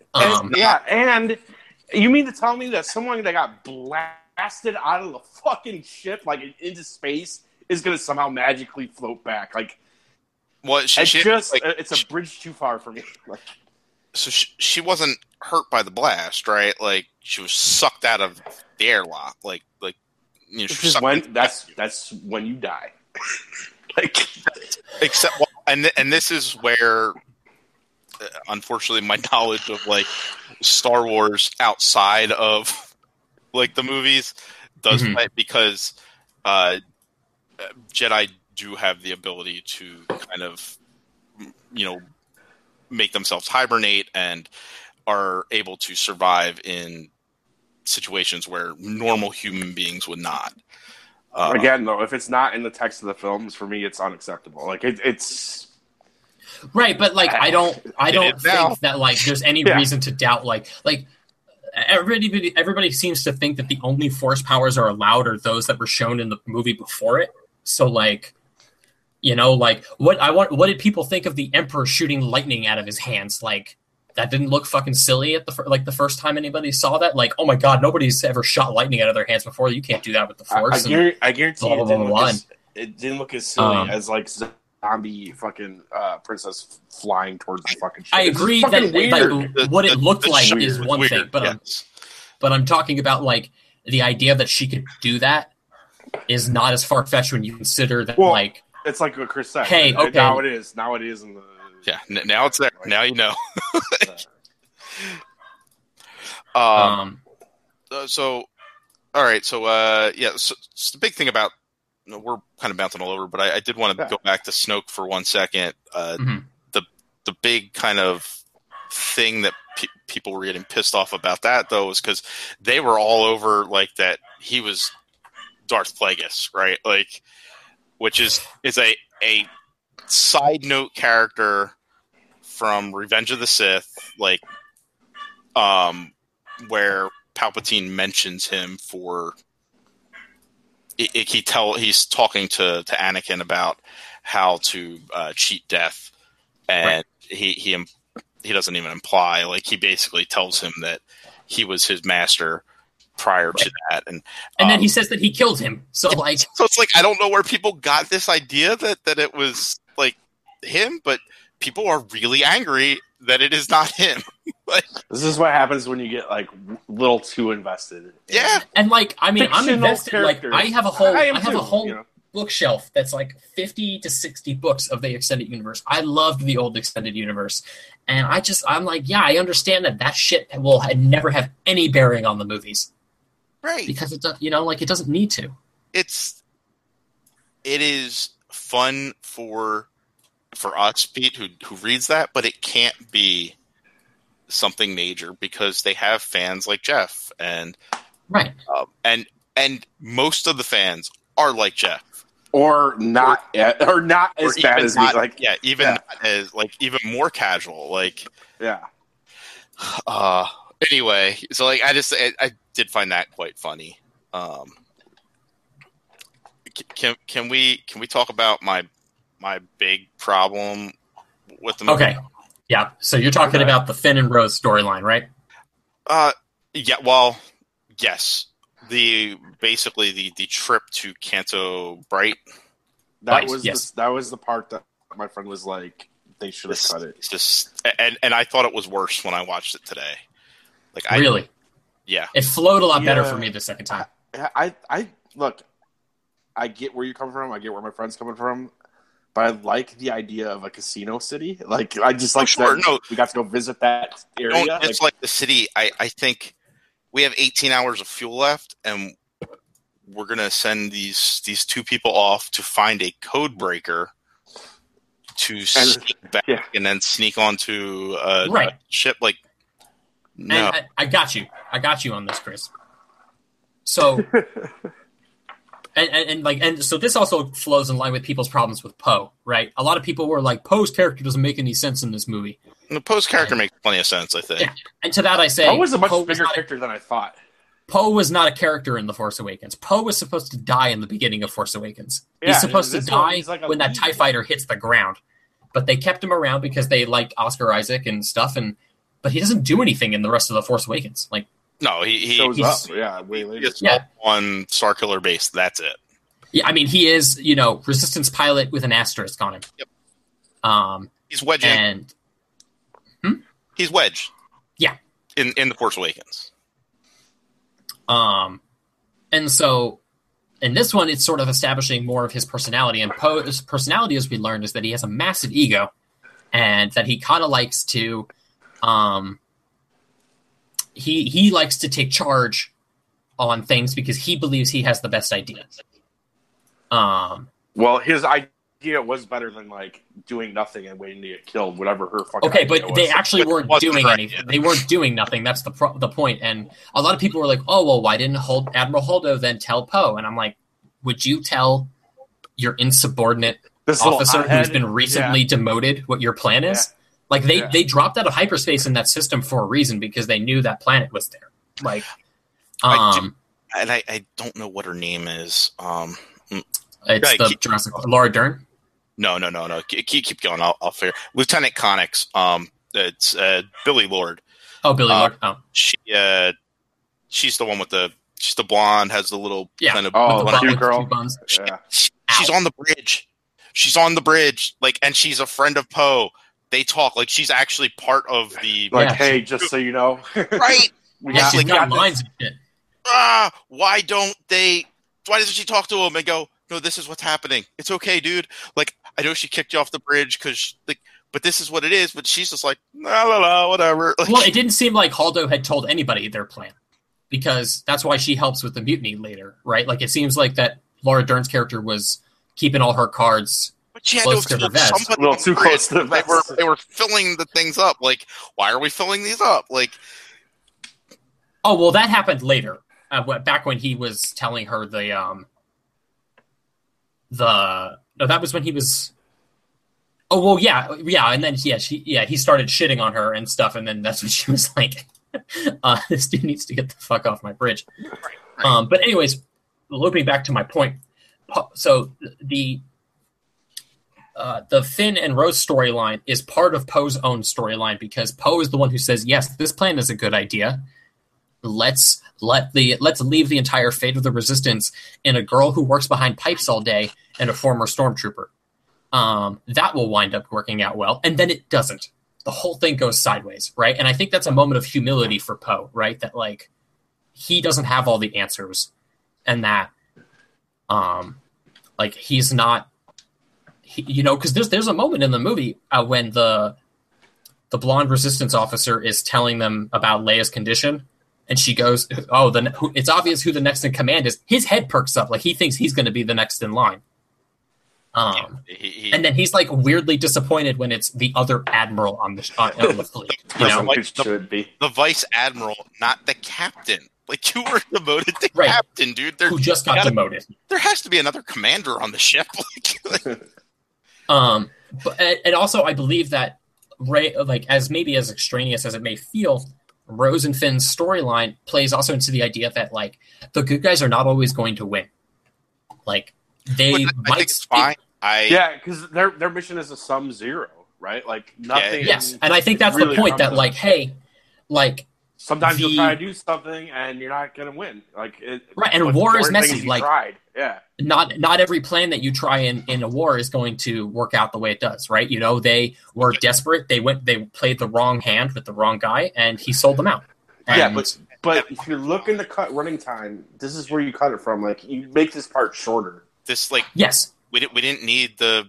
And you mean to tell me that someone that got blasted out of the fucking ship, like, into space, is going to somehow magically float back? Like, well, it's a bridge too far for me. Like, so she wasn't hurt by the blast, right? Like, she was sucked out of the airlock. Like that's when you die. Like, except, and this is where, unfortunately, my knowledge of like Star Wars outside of like the movies does play, because Jedi do have the ability to kind of, make themselves hibernate and are able to survive in situations where normal human beings would not. Again, though, if it's not in the text of the films, for me, it's unacceptable. Like, it's right, but like I don't think that like there's any reason to doubt like everybody seems to think that the only force powers are allowed are those that were shown in the movie before it. So like, like what did people think of the Emperor shooting lightning out of his hands? Like, that didn't look fucking silly at the first time anybody saw that. Like, oh my god, nobody's ever shot lightning out of their hands before. You can't do that with the Force. I guarantee it didn't look as silly as like zombie fucking princess flying towards the fucking ship. I agree that what it looked like is one thing, but I'm talking about like the idea that she could do that is not as far fetched when you consider that like it's like what Chris said. Hey, okay. Now it is in the. Yeah, now it's there. Now you know. So, all right. So, so the big thing about we're kind of bouncing all over, but I did want to go back to Snoke for 1 second. The big kind of thing that people were getting pissed off about that, though, is because they were all over like that he was Darth Plagueis, right? Like, which is a side note character from Revenge of the Sith, like, where Palpatine mentions him for. He's talking to Anakin about how to cheat death, and he doesn't even imply, like, he basically tells him that he was his master prior to that, and then he says that he killed him. So it's like, I don't know where people got this idea that it was like him, but people are really angry that it is not him. Like, this is what happens when you get like a little too invested. Yeah, and like, I mean, I'm invested. Characters. Like, I have a whole you know? bookshelf that's like 50 to 60 books of the extended universe. I loved the old extended universe, and I'm like, yeah, I understand that shit will never have any bearing on the movies, right? Because it doesn't need to. It is fun for us, Pete, who reads that, but it can't be something major because they have fans like Jeff, and right, and most of the fans are like Jeff, or not as bad as me. Like, not as, like, even more casual. Like, yeah. Anyway, so like, I did find that quite funny. Can we talk about my big problem with the movie? Okay. Yeah. So you're talking about the Finn and Rose storyline, right? Yeah. Well, yes. Basically the trip to Canto Bright. That was the part that my friend was like, they should have cut it. It's just, and I thought it was worse when I watched it today. Like, really? Yeah. It flowed a lot better for me the second time. I look, I get where you're coming from. I get where my friend's coming from. But I like the idea of a casino city. Like, I just like that. No, we got to go visit that area. It's like the city. I think we have 18 hours of fuel left, and we're gonna send these two people off to find a code breaker to sneak back and then sneak onto a ship. Like, no, and I got you. I got you on this, Chris. So. And so this also flows in line with people's problems with Poe, right? A lot of people were like, Poe's character doesn't make any sense in this movie. The Poe's character makes plenty of sense, I think. Yeah. And to that I say, Poe was a much bigger character than I thought. Poe was not a character in The Force Awakens. Poe was supposed to die in the beginning of Force Awakens. Yeah, he's supposed to die like when that TIE fighter hits the ground. But they kept him around because they liked Oscar Isaac and stuff. But he doesn't do anything in the rest of The Force Awakens. Like, no, he shows up. Yeah, way later. On Starkiller Base. That's it. Yeah, I mean, he is, Resistance pilot with an asterisk on him. Yep. He's wedging. He's Wedge. Yeah. In The Force Awakens. And so in this one, it's sort of establishing more of his personality. And Poe's personality, as we learned, is that he has a massive ego, and that he kind of likes to, he likes to take charge on things because he believes he has the best ideas. Well, his idea was better than like doing nothing and waiting to get killed. Whatever her fucking okay, but idea they was. actually weren't doing anything. They weren't doing nothing. That's the point. And a lot of people were like, "Oh, well, why didn't Admiral Holdo then tell Poe?" And I'm like, "Would you tell your insubordinate officer who's been recently demoted what your plan is?" Like they dropped out of hyperspace in that system for a reason because they knew that planet was there. Like, I don't know what her name is. It's the Jurassic Laura Dern. No. Keep going. I'll figure. Lieutenant Connix. It's Billy Lord. Oh, Billy Lord. Oh, she's the one with she's the blonde, has the little kind of cute girl. She's on the bridge. She's on the bridge, like, and she's a friend of Poe. They talk like she's actually part of the. Like, hey, just so you know, right? She's got lines and shit. Why don't they? Why doesn't she talk to him and go, no, this is what's happening. It's okay, dude. Like, I know she kicked you off the bridge because, like, but this is what it is. But she's just like, la, whatever. Like, well, it didn't seem like Holdo had told anybody their plan because that's why she helps with the mutiny later, right? Like, it seems like that Laura Dern's character was keeping all her cards close to the vest. A little too close to the vest. They were filling the things up. Like, why are we filling these up? Like, oh, well, that happened later. Back when he was telling her that was when he was. Oh well, yeah, and then he started shitting on her and stuff, and then that's when she was like, This dude needs to get the fuck off my bridge. Right. But anyways, looping back to my point. So the Finn and Rose storyline is part of Poe's own storyline because Poe is the one who says, yes, this plan is a good idea. Let's leave the entire fate of the Resistance in a girl who works behind pipes all day and a former stormtrooper. That will wind up working out well. And then it doesn't. The whole thing goes sideways, right? And I think that's a moment of humility for Poe, right? That like he doesn't have all the answers, and that like he's not, because there's a moment in the movie when the blonde Resistance officer is telling them about Leia's condition, and she goes, "Oh, it's obvious who the next in command is." His head perks up, like he thinks he's going to be the next in line. And then he's like weirdly disappointed when it's the other admiral on the fleet. It should be the vice admiral, not the captain. Like, you were demoted to right. captain, dude. Who just got demoted. There has to be another commander on the ship. But and also I believe that Rey, like as extraneous as it may feel, Rose and Finn's storyline plays also into the idea that like the good guys are not always going to win. Like they I might think it's fine. because their mission is a sum zero, right? Like nothing. Yes, and I think that's really the point that like, hey, like sometimes you'll try to do something and you're not going to win. Like right, and war is messy. Like tried. Yeah, not every plan that you try in a war is going to work out the way it does, right? They were desperate. They played the wrong hand with the wrong guy, and he sold them out. And but if you're looking to cut running time, this is where you cut it from. Like you make this part shorter. This like yes, we didn't need the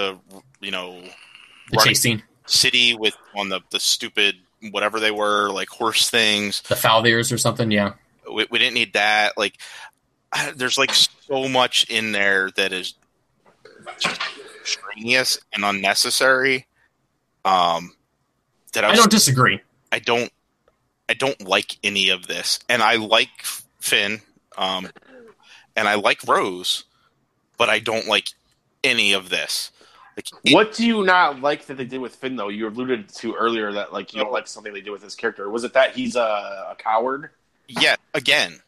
chase scene city with on the stupid whatever they were, like horse things, the Falviers or something. Yeah, we didn't need that. Like there's like so much in there that is just extraneous and unnecessary. That I don't disagree. I don't like any of this, and I like Finn, and I like Rose, but I don't like any of this. Like, what do you not like that they did with Finn, though? You alluded to earlier that like you don't like something they did with his character. Was it that he's a coward? Yeah, again.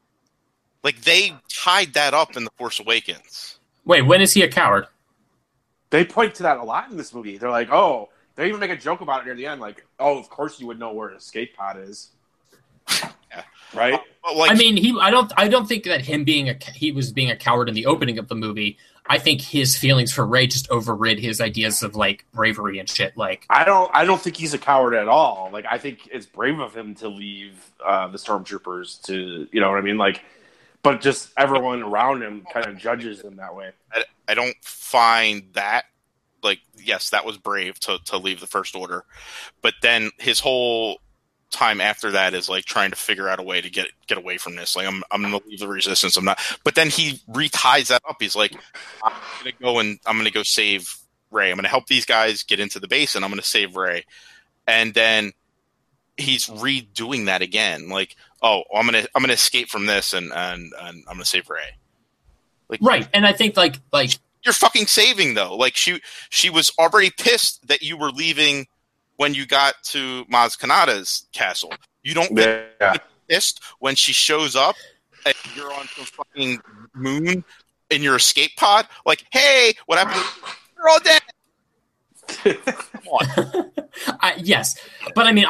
Like, they tied that up in The Force Awakens. Wait, when is he a coward? They point to that a lot in this movie. They're like, oh, they even make a joke about it near the end. Like, oh, of course you would know where an escape pod is. Yeah. Right? I mean, I don't think that he was being a coward in the opening of the movie. I think his feelings for Rey just overrid his ideas of like bravery and shit. Like, I don't think he's a coward at all. Like, I think it's brave of him to leave the stormtroopers to, you know what I mean? Like, but just everyone around him kind of judges him that way. I don't find that, like, yes, that was brave to leave the First Order, but then his whole time after that is like trying to figure out a way to get away from this. Like, I'm going to leave the Resistance. I'm not. But then he reties that up. He's like, I'm going to go save Rey. I'm going to help these guys get into the base, and I'm going to save Rey. And then he's redoing that again. Like, oh, I'm going to escape from this, and I'm going to save Rey. Like, right, and I think like you're fucking saving though. Like, she was already pissed that you were leaving when you got to Maz Kanata's castle. You don't get pissed when she shows up and you're on some fucking moon in your escape pod. Like, hey, what happened? You're all dead. Come on. Yes, but I mean,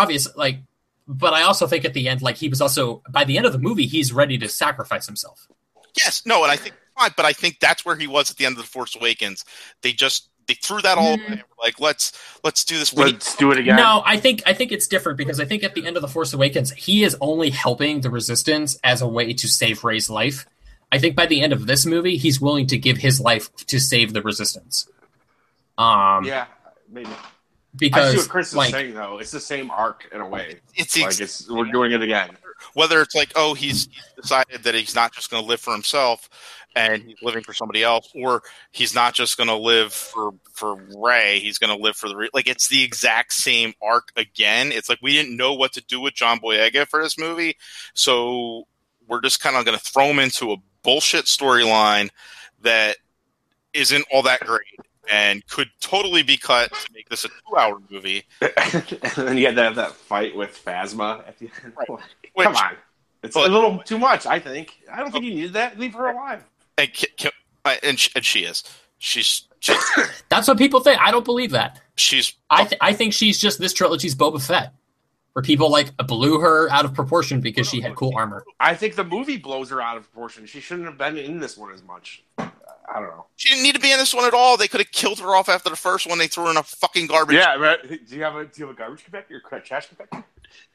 but I also think at the end, like, he was also, by the end of the movie, he's ready to sacrifice himself. Yes, no, and I think fine, but I think that's where he was at the end of The Force Awakens. They threw that all away and were like, let's do this. Let's do it again. No, I think it's different because I think at the end of The Force Awakens, he is only helping the Resistance as a way to save Rey's life. I think by the end of this movie, he's willing to give his life to save the Resistance. Yeah, maybe. Because I see what Chris is saying, though. It's the same arc in a way. We're doing it again. Whether it's like, oh, he's decided that he's not just going to live for himself and he's living for somebody else, or he's not just going to live for Rey, he's going to live for like, it's the exact same arc again. It's like, we didn't know what to do with John Boyega for this movie, so we're just kind of going to throw him into a bullshit storyline that isn't all that great. and could totally be cut to make this a 2-hour movie. And then you had that fight with Phasma at the end. Right. Come on. It's a little too much, I think. I don't think you needed that. Leave her alive. And she is. She's That's what people think. I don't believe that. she's I think she's just this trilogy's Boba Fett, where people like blew her out of proportion because she had cool armor. I think the movie blows her out of proportion. She shouldn't have been in this one as much. I don't know. She didn't need to be in this one at all. They could have killed her off after the first one. They threw her in a fucking garbage. Yeah, right. Do you have a garbage compactor? Your trash compactor?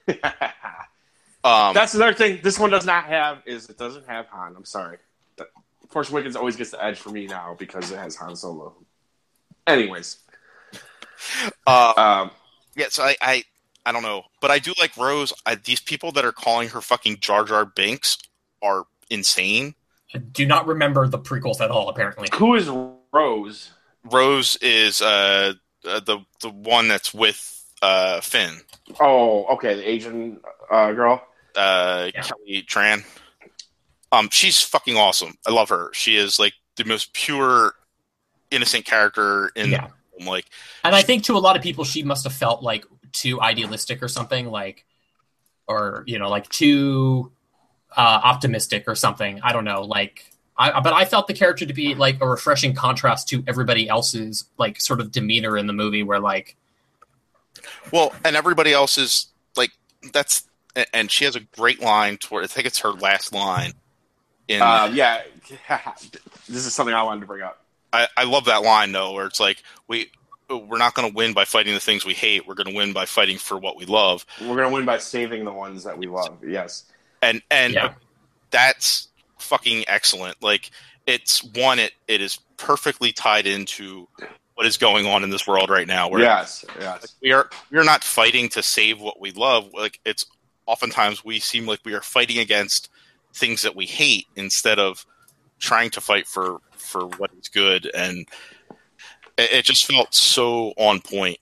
Um, That's another thing. This one does not have. It doesn't have Han. I'm sorry. Force Awakens always gets the edge for me now because it has Han Solo. Anyways, yeah. So I don't know, but I do like Rose. These people that are calling her fucking Jar Jar Binks are insane. I do not remember the prequels at all. Apparently, who is Rose? Rose is the one that's with Finn. Oh, okay, the Asian girl. Kelly Tran. She's fucking awesome. I love her. She is like the most pure, innocent character in the film. Like, and I think to a lot of people, she must have felt like too idealistic or something, like, or like too optimistic or something. I don't know. Like, but I felt the character to be like a refreshing contrast to everybody else's like sort of demeanor in the movie, where like, well, and everybody else is like that's. And she has a great line toward. I think it's her last line. Yeah, this is something I wanted to bring up. I love that line though, where it's like we're not going to win by fighting the things we hate. We're going to win by fighting for what we love. We're going to win by saving the ones that we love. Yes, and that's fucking excellent. Like it's one. It is perfectly tied into what is going on in this world right now. Where yes, we're not fighting to save what we love. Like it's. Oftentimes we seem like we are fighting against things that we hate instead of trying to fight for what is good, and it just felt so on point.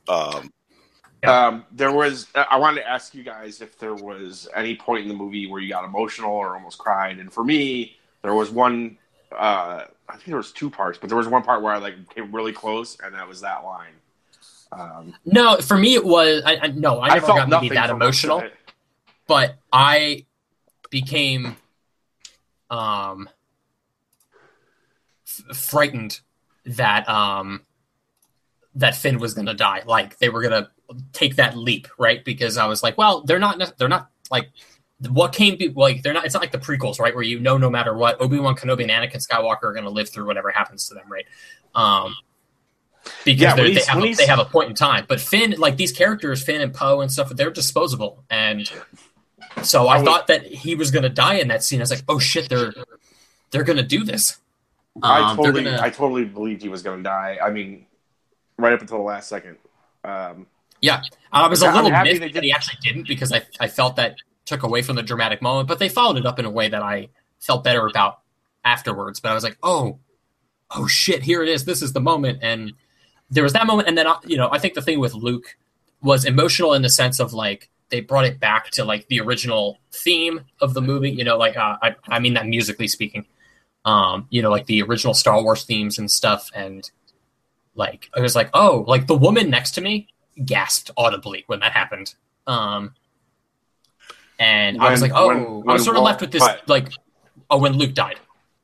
There was. I wanted to ask you guys if there was any point in the movie where you got emotional or almost cried, and for me, there was one. I think there was two parts, but there was one part where I like came really close, and that was that line. No, for me it was. I never got maybe that emotional. But I became frightened that that Finn was going to die. Like they were going to take that leap, right? Because I was like, well, they're not like what came like they're not. It's not like the prequels, right? Where no matter what, Obi-Wan Kenobi and Anakin Skywalker are going to live through whatever happens to them, right? Because they have a point in time. But Finn, like these characters, Finn and Poe and stuff, they're disposable and. So I thought that he was going to die in that scene. I was like, "Oh shit, they're going to do this." I totally believed he was going to die. I mean, right up until the last second. Yeah, I was a little miffed that he actually didn't because I felt that took away from the dramatic moment. But they followed it up in a way that I felt better about afterwards. But I was like, "Oh shit, here it is. This is the moment." And there was that moment, and then I think the thing with Luke was emotional in the sense of like. They brought it back to like the original theme of the movie, like I mean that musically speaking, like the original Star Wars themes and stuff. And like, I was like, oh, like the woman next to me gasped audibly when that happened. I was like, oh, I was sort of left with this, like, oh, when Luke died.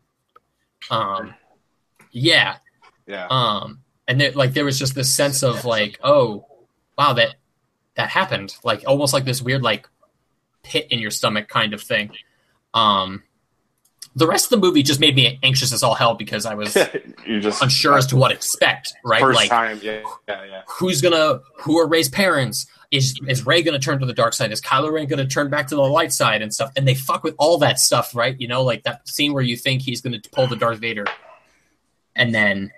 Yeah. And there was just this sense of like, oh, wow, that happened, like almost like this weird like pit in your stomach kind of thing. The rest of the movie just made me anxious as all hell because I was unsure as to what to expect. Right, first like time, who are Rey's parents? Is Rey going to turn to the dark side? Is Kylo Ren going to turn back to the light side and stuff? And they fuck with all that stuff, right? Like that scene where you think he's going to pull the Darth Vader, and then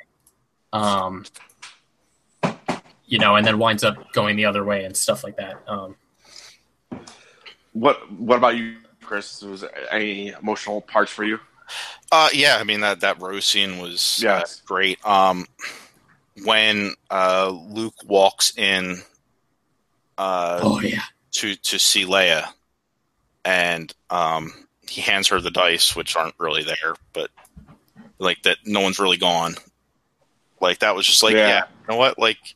and then winds up going the other way and stuff like that. What about you, Chris? Was there any emotional parts for you? Yeah, I mean that Rose scene was great. When Luke walks in to see Leia, and he hands her the dice, which aren't really there, but like that no one's really gone. Like that was just like, yeah, you know what? Like,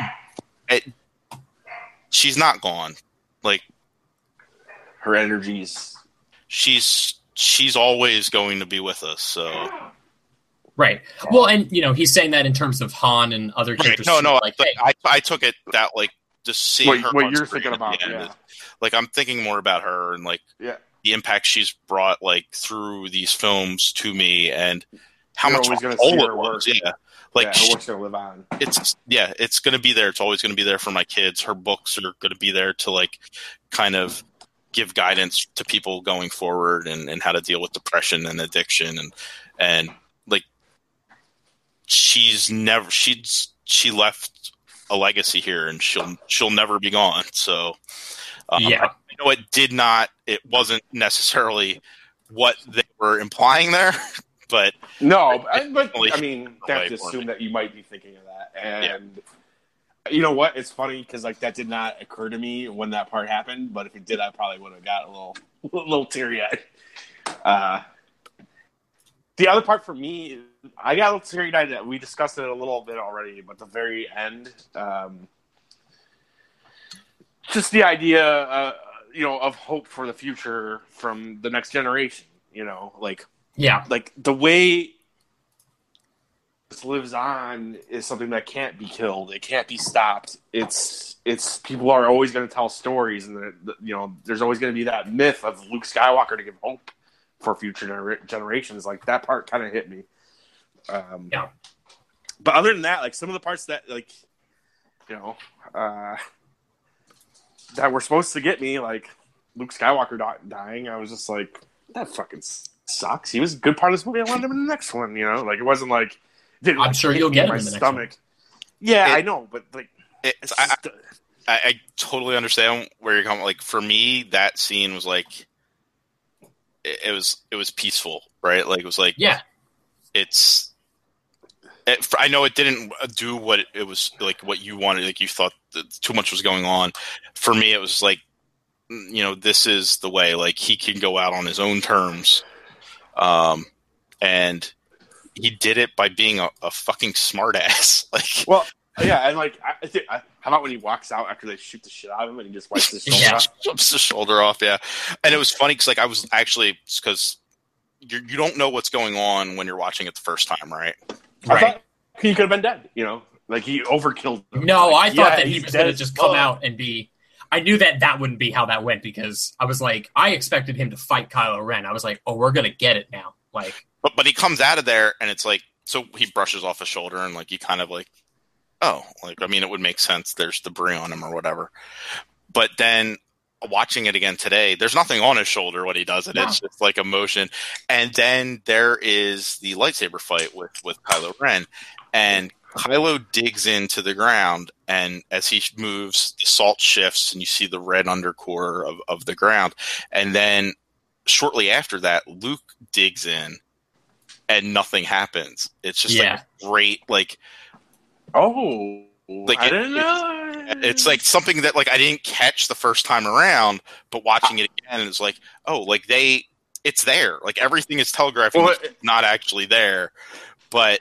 she's not gone. Like her energies. She's always going to be with us. So. Right. Well, and he's saying that in terms of Han and other characters. Right. No. Like, I took it that like just seeing her. What you're thinking about? Yeah. Like I'm thinking more about her and like the impact she's brought like through these films to me and how much always going to see her work. Yeah. Like her work's going to live on. It's going to be there. It's always going to be there for my kids. Her books are going to be there to like kind of give guidance to people going forward and how to deal with depression and addiction and like she left a legacy here and she'll never be gone. So it wasn't necessarily what they were implying there, but I mean, that just assume that you might be thinking of that. And you know what? It's funny because like that did not occur to me when that part happened, but if it did, I probably would have got a little teary-eyed. The other part for me, I got a little teary-eyed. We discussed it a little bit already, but the very end, just the idea, of hope for the future from the next generation. Like the way this lives on is something that can't be killed. It can't be stopped. It's people are always going to tell stories, and there's always going to be that myth of Luke Skywalker to give hope for future generations. Like that part kind of hit me. But other than that, like some of the parts that like, that were supposed to get me, like Luke Skywalker dying, I was just like, that fucking sucks. He was a good part of this movie. I wanted him in the next one, Like it wasn't like I'm sure you'll get him in the next one. Yeah, I know, but like I totally understand where you're coming. Like for me, that scene was like it was peaceful, right? Like it was like I know it didn't do what it was like what you wanted. Like you thought that too much was going on. For me, it was like this is the way. Like he can go out on his own terms, and he did it by being a fucking smartass. Like, well, yeah, and like, how about when he walks out after they shoot the shit out of him and he just wipes his shoulder off? Jumps the shoulder off, yeah. And it was funny because like I was actually because you don't know what's going on when you're watching it the first time, right? I thought he could have been dead. Like he overkilled him. No, I thought that he was going to just come out and be. I knew that wouldn't be how that went because I was like, I expected him to fight Kylo Ren. I was like, oh, we're going to get it now. Like, but he comes out of there and it's like, so he brushes off his shoulder and like you kind of like, oh, like I mean, it would make sense. There's debris on him or whatever. But then watching it again today, there's nothing on his shoulder when he does it. No. It's just like emotion. And then there is the lightsaber fight with Kylo Ren, and Kylo digs into the ground, and as he moves, the salt shifts, and you see the red undercore of the ground. And then shortly after that, Luke digs in, and nothing happens. It's just like great, like, oh, like I didn't know. It's like something that like I didn't catch the first time around, but watching it again, it's like, oh, like it's there. Like everything is telegraphed, it's not actually there, but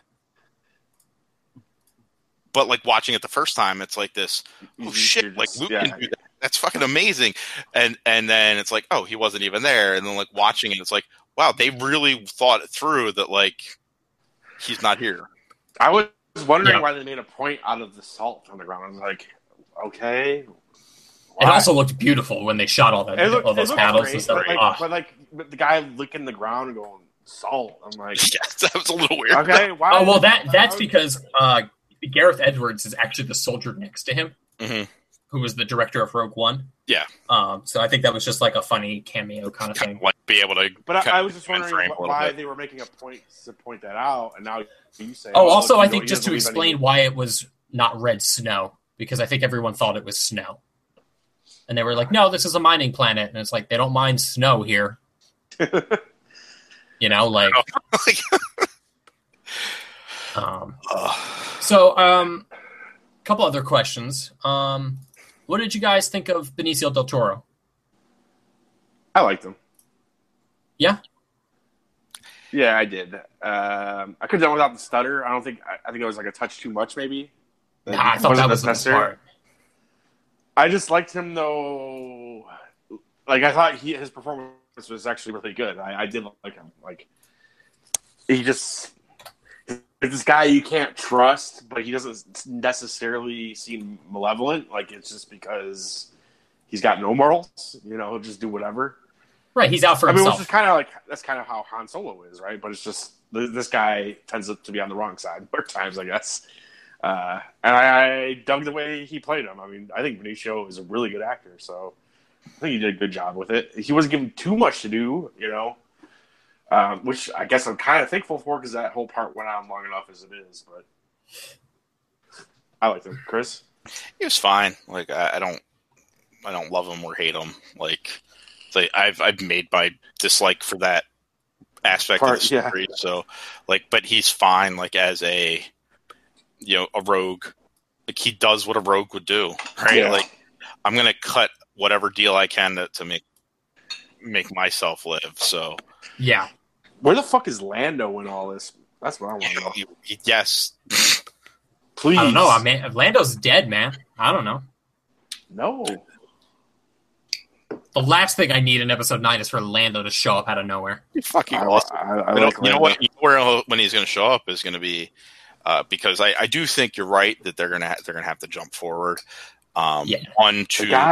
like watching it the first time, it's like this, oh shit, like Luke can do that. That's fucking amazing. And then it's like, oh, he wasn't even there. And then like watching it, it's like, wow, they really thought it through that like he's not here. I was wondering why they made a point out of the salt on the ground. I was like, okay. Why? It also looked beautiful when they shot all those paddles and stuff. But the guy licking the ground and going, salt. I'm like, that was a little weird. Okay, why? Oh, well, that's because Gareth Edwards is actually the soldier next to him, who was the director of Rogue One. Yeah. So I think that was just like a funny cameo kind of thing. Like be able to. But I was just wondering why they were making a point to point that out, and now you say. Oh, also, I think just to explain why it was not red snow, because I think everyone thought it was snow, and they were like, "No, this is a mining planet," and it's like they don't mine snow here. Like. So, a couple other questions. What did you guys think of Benicio del Toro? I liked him. Yeah? Yeah, I did. I could have done without the stutter. I think it was like a touch too much, maybe. Nah, I thought that was the best part. I just liked him though. Like I thought his performance was actually really good. I did like him. Like he just this guy you can't trust, but he doesn't necessarily seem malevolent. Like it's just because he's got no morals. He'll just do whatever. Right, he's out for himself. Which is kind of like that's kind of how Han Solo is, right? But it's just this guy tends to be on the wrong side more times, I guess. And I dug the way he played him. I mean, I think Benicio is a really good actor, so I think he did a good job with it. He wasn't given too much to do, which I guess I'm kind of thankful for because that whole part went on long enough as it is. But I liked him. Chris? He was fine. Like I don't love him or hate him. Like I've made my dislike for that aspect of the story. Yeah. So but he's fine. Like as a rogue, like he does what a rogue would do, right? Yeah. Like I'm gonna cut whatever deal I can to make myself live. So yeah, where the fuck is Lando in all this? That's what I want to know. Yes, please. I don't know. Lando's dead, man. I don't know. No. The last thing I need in episode 9 is for Lando to show up out of nowhere. Fucking awesome. I like you know what? Where when he's going to show up is going to be. Because I do think you're right that they're gonna have to jump forward. One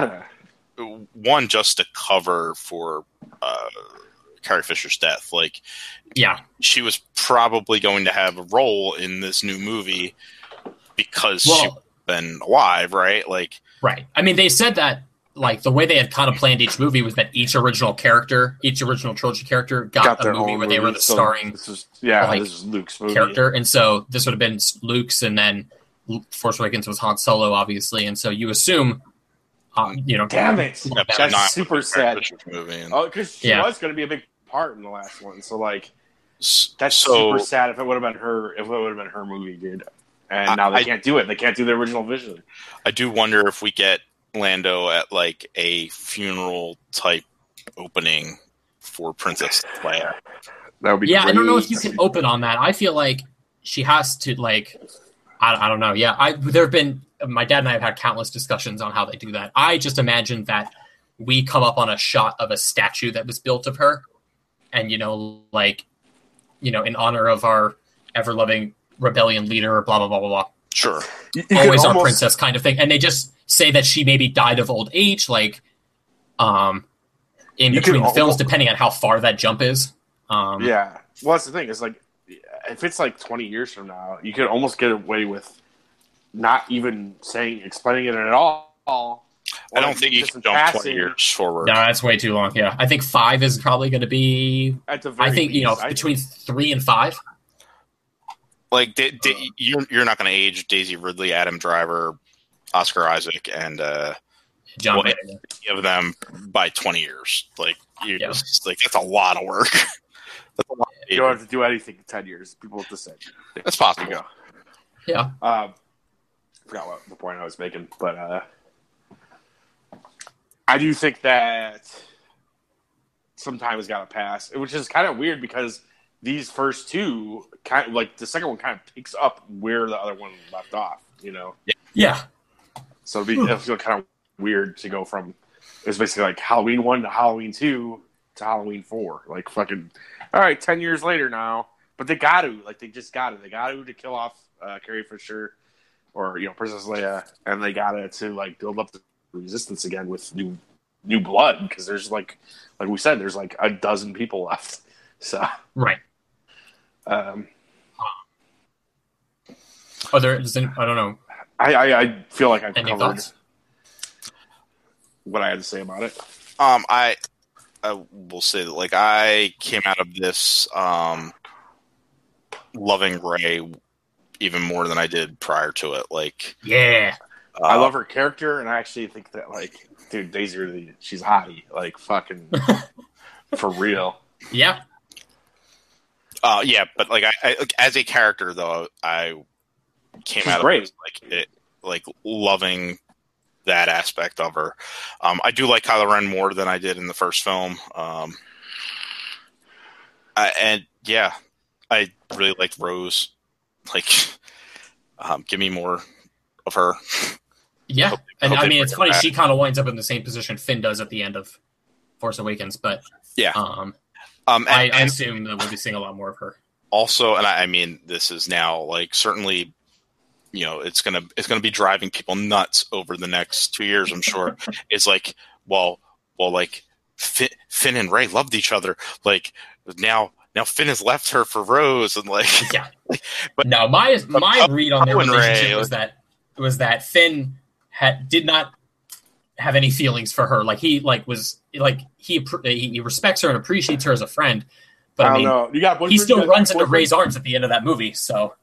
just to cover for Carrie Fisher's death. Like, yeah, she was probably going to have a role in this new movie because she's been alive, right? Like, right. I mean, they said that like the way they had kind of planned each movie was that each original trilogy character got a movie where they were the starring. This is Luke's movie. Character, and so this would have been Luke's, and then Force Awakens was Han Solo, obviously, and so you assume, damn it, that's super sad. Movie because she was going to be a big part in the last one, so that's super sad if it would have been her. If it would have been her movie, dude, and now they can't do it. They can't do the original vision. I do wonder if we get Lando at like a funeral type opening for Princess Leia. That would be great. I don't know if you can open on that. I feel like she has to I don't know. Yeah, there have been my dad and I have had countless discussions on how they do that. I just imagine that we come up on a shot of a statue that was built of her, and in honor of our ever loving rebellion leader, blah blah blah blah blah. Sure, always our princess kind of thing, and they just say that she maybe died of old age, in between the films, depending on how far that jump is. Yeah. Well, that's the thing. It's like, if it's 20 years from now, you could almost get away with not even explaining it at all. I don't think you can jump 20 years forward. No, that's way too long. Yeah. I think 5 is probably going to be, at the very least, between 3 and 5. Like, you're not going to age Daisy Ridley, Adam Driver, Oscar Isaac, and John any of them by 20 years. Like, just that's a lot of work. You don't have to do anything in 10 years. People have to say that's possible. Yeah. I forgot what the point I was making, but I do think that some time has got to pass, which is kind of weird because these first two the second one kind of picks up where the other one left off. Yeah. So it'll feel kind of weird to go from it's basically Halloween 1 to Halloween 2 to Halloween 4. Like fucking all right, 10 years later now, but they got to they got to kill off Carrie Fisher or Princess Leia, and they got to build up the resistance again with new blood because there's like we said there's a dozen people left. So right. I don't know. I feel like I've Any covered thoughts? What I had to say about it. I will say that I came out of this loving Rey even more than I did prior to it. Yeah. I love her character, and I actually think that dude, Daisy Ridley, she's hottie. Fucking for real. Yeah. Yeah, but I as a character though, I came out of it loving that aspect of her. I do like Kylo Ren more than I did in the first film. And yeah, I really liked Rose. Like, give me more of her. Yeah, and I mean, it's funny. She kind of winds up in the same position Finn does at the end of Force Awakens, but yeah, I assume that we'll be seeing a lot more of her. Also, and I mean, this is now like certainly, you know, it's gonna be driving people nuts over the next 2 years. I'm sure. It's like, well, like Finn and Rey loved each other. Like now Finn has left her for Rose, and like yeah. But no, my read on their relationship Rey, was that Finn did not have any feelings for her. Like he respects her and appreciates her as a friend. But I mean, know. He still runs into Rey's arms at the end of that movie. So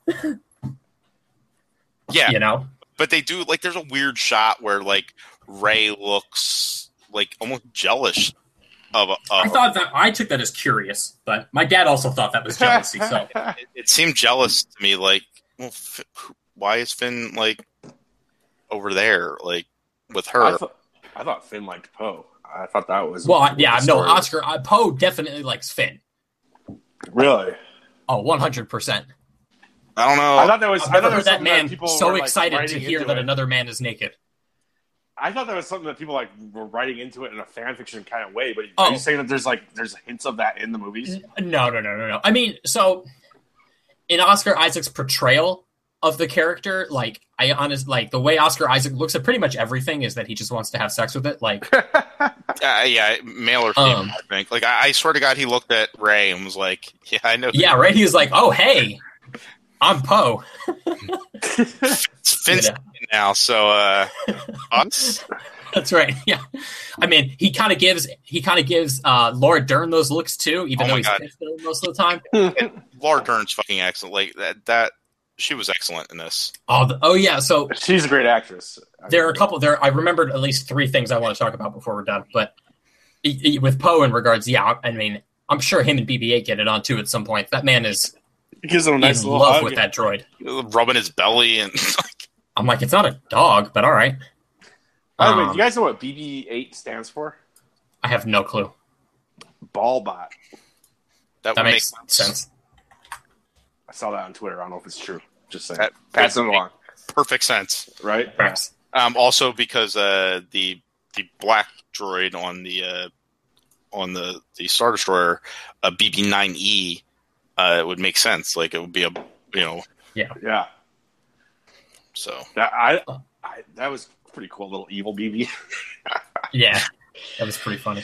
yeah, you know. But they do like. There's a weird shot where like Rey looks like almost jealous of. I took that as curious, but my dad also thought that was jealousy. So it seemed jealous to me. Like, well, why is Finn like over there, like with her? I thought Finn liked Poe. I thought that was Oscar Poe definitely likes Finn. Really? Oh, 100%. I don't know. I thought that was. I've never heard that man that so excited to hear that another man is naked. I thought that was something that people like were writing into it in a fan fiction kind of way. But are you saying that there's hints of that in the movies? No. I mean, so in Oscar Isaac's portrayal of the character, like the way Oscar Isaac looks at pretty much everything is that he just wants to have sex with it. Like, yeah, male or female. I think. Like, I swear to God, he looked at Rey and was like, "Yeah, I know." Yeah, right. He was like, "Oh, hey, I'm Poe." Finn's now, so us. That's right. Yeah, I mean, he kind of gives Laura Dern those looks too, even though he's pissed at her most of the time. Laura Dern's fucking excellent. Like that. She was excellent in this. Oh yeah, so she's a great actress. There are a couple. I remembered at least 3 things I want to talk about before we're done. But with Poe in regards, yeah, I mean, I'm sure him and BB-8 get it on too at some point. That man is gives him a nice in little love hug with that droid, rubbing his belly, and I'm like, it's not a dog, but all right. By the way, do you guys know what BB-8 stands for? I have no clue. Ballbot. That makes sense. I saw that on Twitter. I don't know if it's true. Just saying. Pass it along. Perfect sense, right? Perhaps. Also, because the black droid on the Star Destroyer, BB-9E, it would make sense. Like it would be yeah. So that was pretty cool, little evil BB. Yeah, that was pretty funny.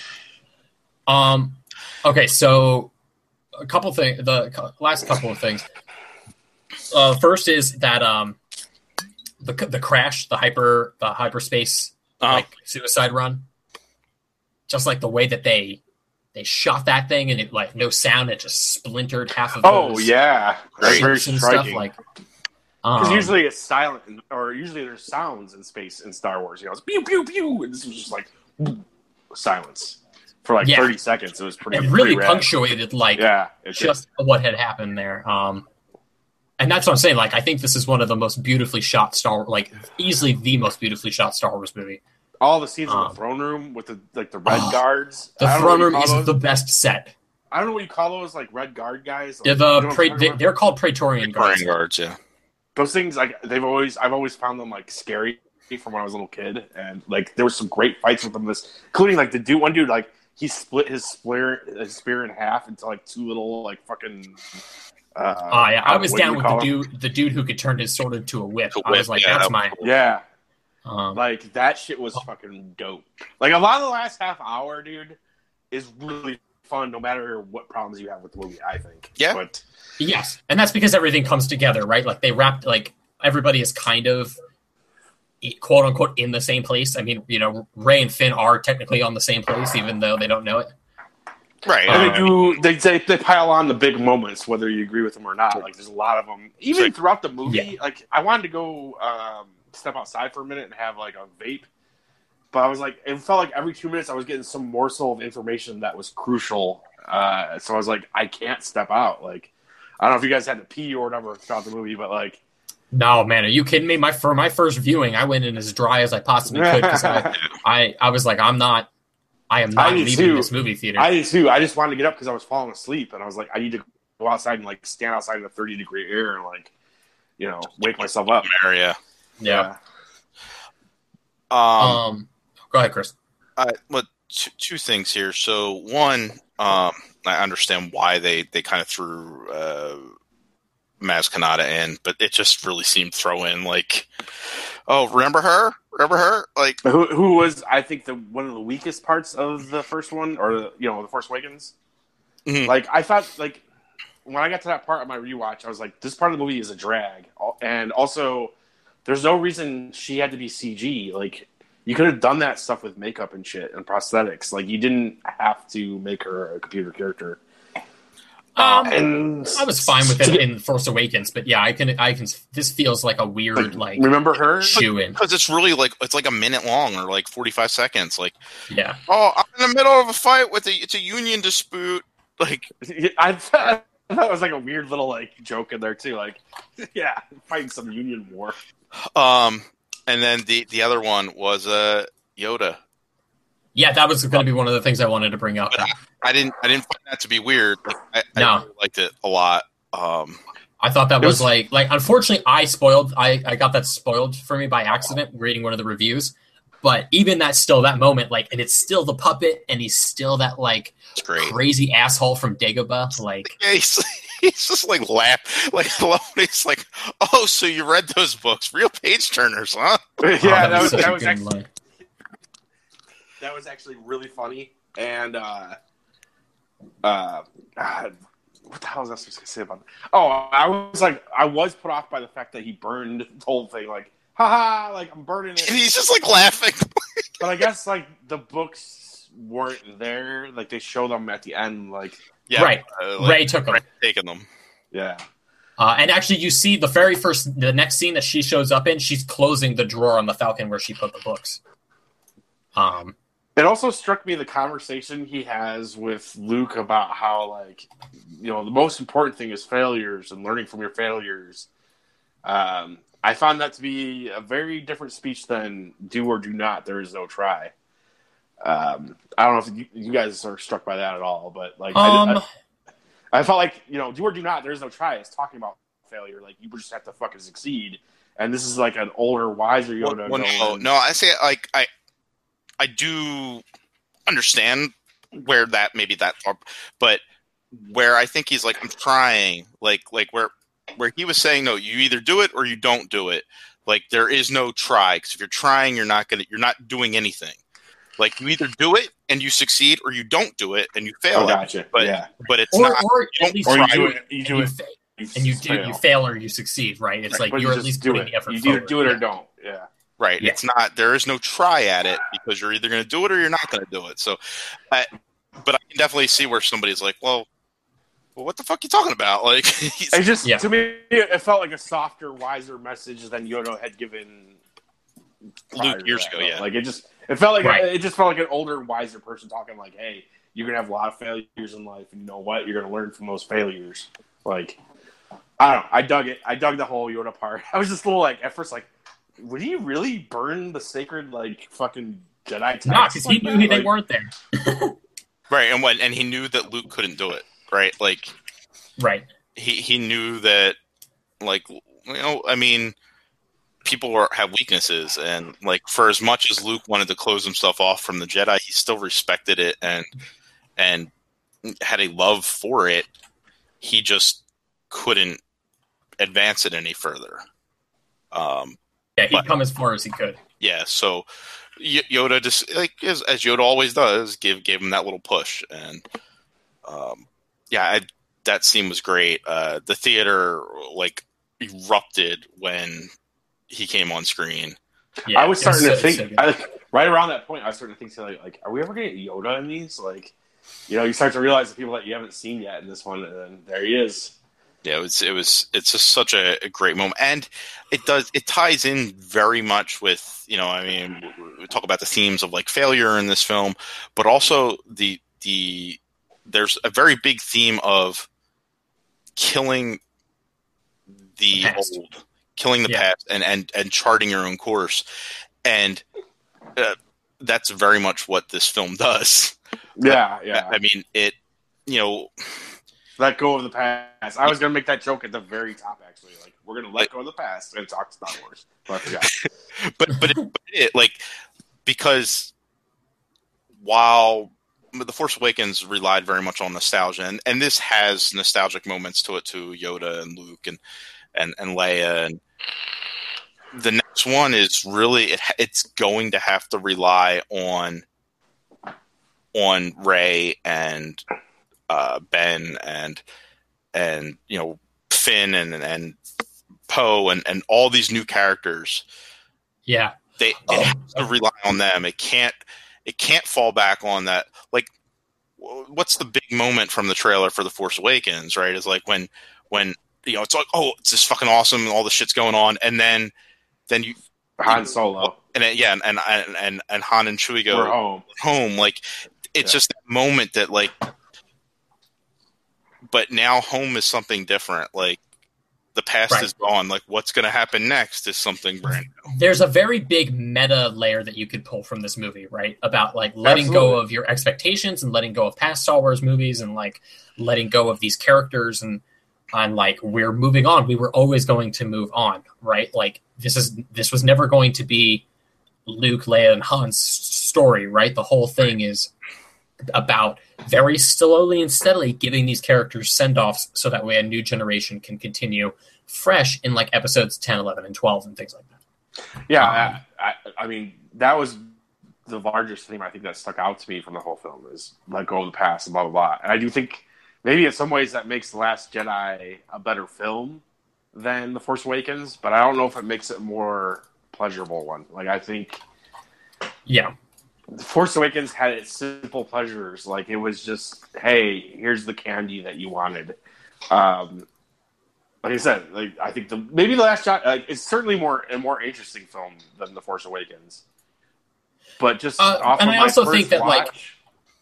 Okay, so a couple things. The last couple of things. First is that the crash, the hyperspace like suicide run, just like the way that they shot that thing and it like no sound, it just splintered half of. Oh yeah, that's very striking. Stuff, like because usually it's silent, or usually there's sounds in space in Star Wars. You know, it's pew pew pew, and this was just like silence for like 30 seconds. It was pretty. It really pretty punctuated like just what had happened there. And that's what I'm saying. Like, I think this is one of the most beautifully shot easily the most beautifully shot Star Wars movie. All the scenes in the throne room with the red guards. The throne room is the best set. I don't know what you call those, like red guard guys. They're they're called Praetorian guards. Praetorian guards, yeah. Those things, like I've always found them like scary from when I was a little kid, and like there was some great fights with them. Including like one dude, like he split his spear in half into like 2 little like fucking. Yeah, I was down with the dude who could turn his sword into a whip. I was like, that's mine. Yeah. Like that shit was fucking dope. Like a lot of the last half hour, dude, is really fun no matter what problems you have with the movie, I think. Yeah. But yes. And that's because everything comes together, right? Like they wrapped like everybody is kind of quote unquote in the same place. I mean, you know, Rey and Finn are technically on the same place, even though they don't know it. Right. And they pile on the big moments, whether you agree with them or not. Like there's a lot of them. Even throughout the movie, like I wanted to go step outside for a minute and have like a vape. But I was like, it felt like every 2 minutes I was getting some morsel of information that was crucial. So I was like, I can't step out. Like, I don't know if you guys had to pee or whatever throughout the movie, but like. No, man, are you kidding me? For my first viewing, I went in as dry as I possibly could because I was like, I'm not I am not I did leaving too. this movie theater. I did too. I just wanted to get up because I was falling asleep, and I was like, I need to go outside and like stand outside in the 30-degree air and like, wake myself up. Area. yeah. Um, Go ahead, Chris. well, two things here. So one, I understand why they kind of threw Maz Kanata in, but it just really seemed throw in like, oh, remember her? Like, Who was, I think, one of the weakest parts of the first one, or the Force Awakens. Mhm. Like, I thought, like, when I got to that part of my rewatch, I was like, this part of the movie is a drag, and also, there's no reason she had to be CG. Like, you could have done that stuff with makeup and shit and prosthetics. Like, you didn't have to make her a computer character. And I was fine with it in Force Awakens, but yeah, I can. This feels like a weird like remember her? shoe in. because it's really like it's like a minute long or like 45 seconds. Like, Yeah, oh, I'm in the middle of a fight it's a union dispute. Like, I thought it was like a weird little like joke in there too. Like, yeah, fighting some union war. and then the other one was Yoda. yeah, that was going to be one of the things I wanted to bring up. But I didn't find that to be weird. Like, I No. really liked it a lot. I thought that was like unfortunately I got that spoiled for me by accident reading one of the reviews. But even that moment, like, and it's still the puppet, and he's still that like It's great. crazy asshole from Dagobah. Like, Yeah, he's just like laugh. Like, I love when he's like, "Oh, so you read those books? Real page turners, huh?" Yeah, that was such a good actually, line. that was actually really funny. And what the hell was I supposed to say about that? Oh, I was put off by the fact that he burned the whole thing. Like, haha, like I'm burning it. And he's just like laughing. But I guess like the books weren't there. Like they show them at the end. Like, Yeah, Right. Ray took him. taking them. yeah, And actually, you see the next scene that she shows up in, she's closing the drawer on the Falcon where she put the books. it also struck me the conversation he has with Luke about how like the most important thing is failures and learning from your failures. I found that to be a very different speech than do or do not. There is no try. I don't know if you guys are struck by that at all, but like I felt like do or do not. There is no try. It's talking about failure. Like you just have to fucking succeed. And this is like an older, wiser Yoda. No. I say like I do understand where that but where I think he's like I'm trying, like where he was saying no, you either do it or you don't do it. Like there is no try because if you're trying, you're not doing anything. Like you either do it and you succeed, or you don't do it and you fail. Oh, gotcha. But yeah. but it's or not. at least Or try you do it. you fail or you succeed, right? It's like But you're you at least just do putting it. the effort You forward. either do it or don't. Yeah. Right. Yeah. It's not. There is no try at it because you're either going to do it or you're not going to do it. So, but I can definitely see where somebody's like, well, what the fuck are you talking about? Like, It just to me, it felt like a softer, wiser message than Yoda had given Luke years ago. Yeah. Like it felt like Right. it just felt like an older, wiser person talking. Like, hey, you're gonna have a lot of failures in life, and you know what? You're gonna learn from those failures. Like, I don't know. I dug it. I dug the whole Yoda part. I was just a little like at first like, would he really burn the sacred like fucking Jedi texts? No, because he knew they Like, weren't there. Right. And he knew that Luke couldn't do it. Right. Like Right. he knew that. Like I mean, people have weaknesses, and like for as much as Luke wanted to close himself off from the Jedi, he still respected it and had a love for it. He just couldn't advance it any further. Yeah, he'd come as far as he could. Yeah, so Yoda just like as Yoda always does, gave him that little push, and that scene was great. The theater like erupted when he came on screen. Yeah, I was starting to think so good. right around that point. I was starting to think like, are we ever gonna get Yoda in these? Like, you start to realize the people that you haven't seen yet in this one, and then there he is. Yeah, it's just such a great moment, and it ties in very much with I mean we talk about the themes of like failure in this film, but also there's a very big theme of killing the Past. old, killing the past, and charting your own course, and that's very much what this film does. Yeah. I mean, it, let go of the past. I was going to make that joke at the very top, actually. Like, we're going to let go of the past and talk Star Wars. But I forgot. but because while The Force Awakens relied very much on nostalgia, and this has nostalgic moments to it too, Yoda and Luke and Leia, and the next one is really it's going to have to rely on Rey and Ben and Finn and Poe and all these new characters. Yeah, it has to rely on them. It can't fall back on that. Like, what's the big moment from the trailer for The Force Awakens? Right, is like when it's like, oh, it's just fucking awesome and all the shit's going on, and then you Han Solo and Han and Chewie go we're home. Like, it's just that moment that, like, but now home is something different. Like, the past is gone. Like, what's going to happen next is something brand new. There's a very big meta layer that you could pull from this movie, right? About, like, letting go of your expectations and letting go of past Star Wars movies and, like, letting go of these characters and like, we're moving on. We were always going to move on, right? Like, this was never going to be Luke, Leia, and Han's story, right? The whole thing is about very slowly and steadily giving these characters send-offs so that way a new generation can continue fresh in, like, episodes 10, 11, and 12 and things like that. Yeah, I mean, that was the largest theme I think that stuck out to me from the whole film is let go of the past and blah, blah, blah. And I do think maybe in some ways that makes The Last Jedi a better film than The Force Awakens, but I don't know if it makes it a more pleasurable one. Like, I think... Yeah. The Force Awakens had its simple pleasures. Like, it was just, hey, here's the candy that you wanted. Like I said, like, I think maybe The Last Jedi is certainly a more interesting film than The Force Awakens. But just off and of I my also first think that watch,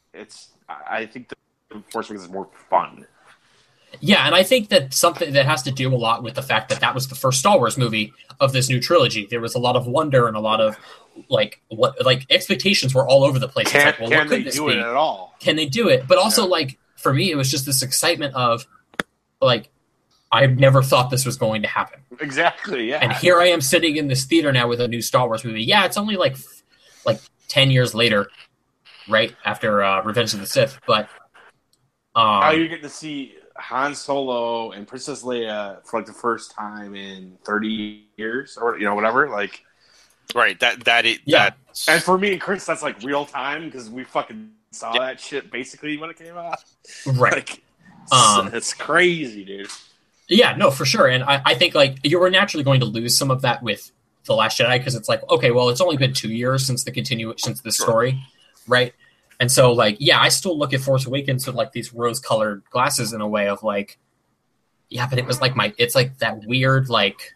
I think The Force Awakens is more fun. Yeah, and I think that something that has to do a lot with the fact that was the first Star Wars movie of this new trilogy. There was a lot of wonder and a lot of expectations were all over the place. Can what could they this do be? it at all? Can they do it? But also, like, for me, it was just this excitement of, like, I never thought this was going to happen. Exactly, yeah. And here I am sitting in this theater now with a new Star Wars movie. Yeah, it's only like 10 years later, right after Revenge of the Sith, but now you get to see Han Solo and Princess Leia for, like, the first time in 30 years or whatever, like. Right, that and for me and Chris, that's like real time because we fucking saw that shit basically when it came out. Right, like, it's crazy, dude. Yeah, no, for sure. And I think, like, you were naturally going to lose some of that with The Last Jedi because it's like, okay, well, it's only been 2 years since the story, right? And so, like, yeah, I still look at Force Awakens with, like, these rose-colored glasses in a way of, like, yeah, but it was like it's like that weird, like,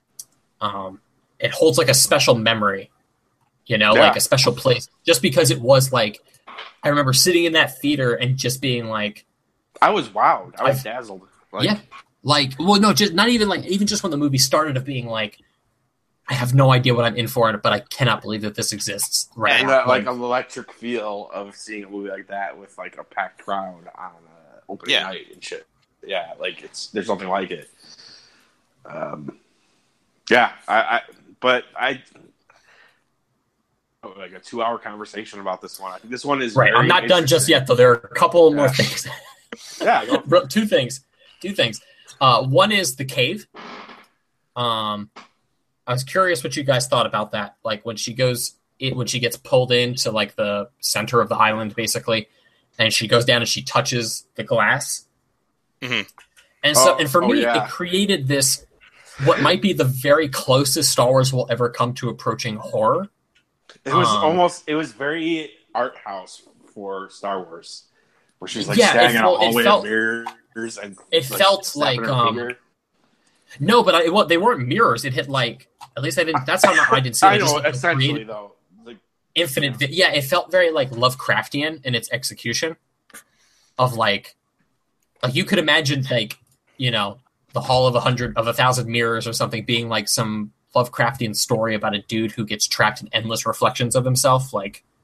it holds, like, a special memory, like a special place, just because it was, like, I remember sitting in that theater and just being like, I was wowed. I was dazzled. Like, yeah. Like, well, no, just not even, like, even just when the movie started of being like, I have no idea what I'm in for, but I cannot believe that this exists right and now. Like an electric feel of seeing a movie like that with, like, a packed crowd on opening night and shit. Yeah, like, there's nothing like it. Yeah, like a 2-hour conversation about this one. I think this one is right. I'm not done just yet, though. There are a couple more things. Yeah, go. Two things. One is the cave. I was curious what you guys thought about that. Like, when she gets pulled into, like, the center of the island, basically, and she goes down and she touches the glass. Mm-hmm. And for me, it created this, what might be the very closest Star Wars will ever come to approaching horror. It was it was very art house for Star Wars, where she's, like, standing in a hallway of mirrors, and it felt like no, but they weren't mirrors. It hit, like, at least I didn't. That's how I didn't see it. I know, essentially, though, like, infinite. Yeah, it felt very, like, Lovecraftian in its execution of, like you could imagine, like, the Hall of 1,000 Mirrors or something being like some Lovecraftian story about a dude who gets trapped in endless reflections of himself. Like,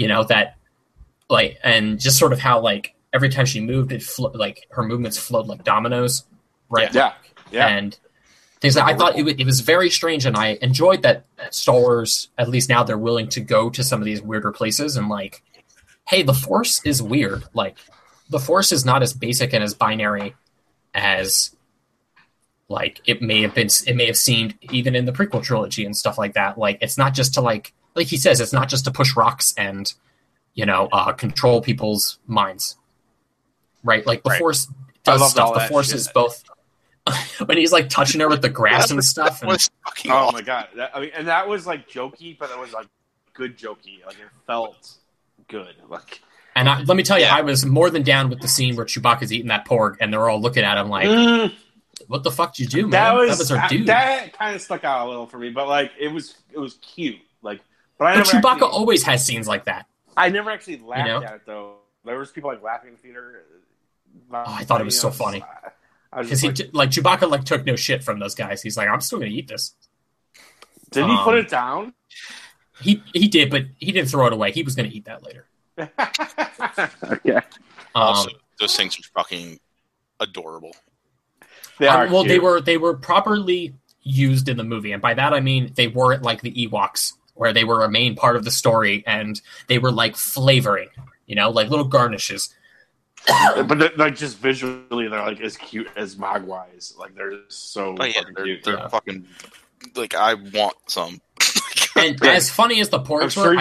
that like, and just sort of how like every time she moved, like her movements flowed like dominoes, right? Yeah. And things that I thought it was very strange, and I enjoyed that Star Wars, at least now, they're willing to go to some of these weirder places and like, hey, the Force is weird. Like, the Force is not as basic and as binary as like it may have seemed even in the prequel trilogy and stuff like that. Like, it's not just to like he says, it's not just to push rocks and control people's minds, right? Like the Force does stuff. The Force is both. When he's like touching her with the grass and stuff. And, oh my god! And that was like jokey, but it was like good jokey. Like it felt good. Like, and let me tell you, I was more than down with the scene where Chewbacca's eating that porg, and they're all looking at him like, "What the fuck did you do, man? That was our dude." That kind of stuck out a little for me, but like it was cute. Like, but Chewbacca always has scenes like that. I never actually laughed at it though. There was people like laughing in the theater. I thought it was so funny. Because Chewbacca took no shit from those guys. He's like, I'm still gonna eat this. Did he put it down? He did, but he didn't throw it away. He was gonna eat that later. Okay. Also, those things are fucking adorable. They are well, cute. they were properly used in the movie, and by that I mean they weren't like the Ewoks, where they were a main part of the story, and they were like flavoring, like little garnishes. But like just visually, they're like as cute as Mogwais. Like they're so fucking cute. They're fucking like I want some. And as funny as the porgs were,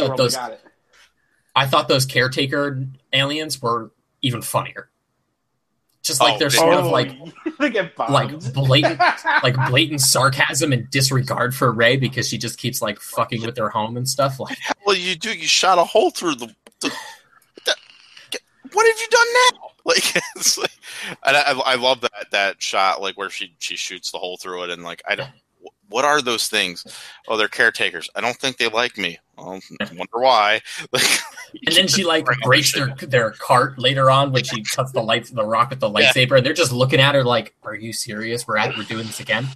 I thought those caretaker aliens were even funnier. Just like they're sort of like blatant sarcasm and disregard for Rey because she just keeps like fucking with their home and stuff. Like, well, you shot a hole through the what have you done now? Like, it's like, and I love that shot, like where she shoots the hole through it, and like what are those things? Oh, they're caretakers. I don't think they like me. Well, I wonder why. Like, and then she like breaks their cart later on when she cuts the rock with the lightsaber, and they're just looking at her like, "Are you serious? We're doing this again."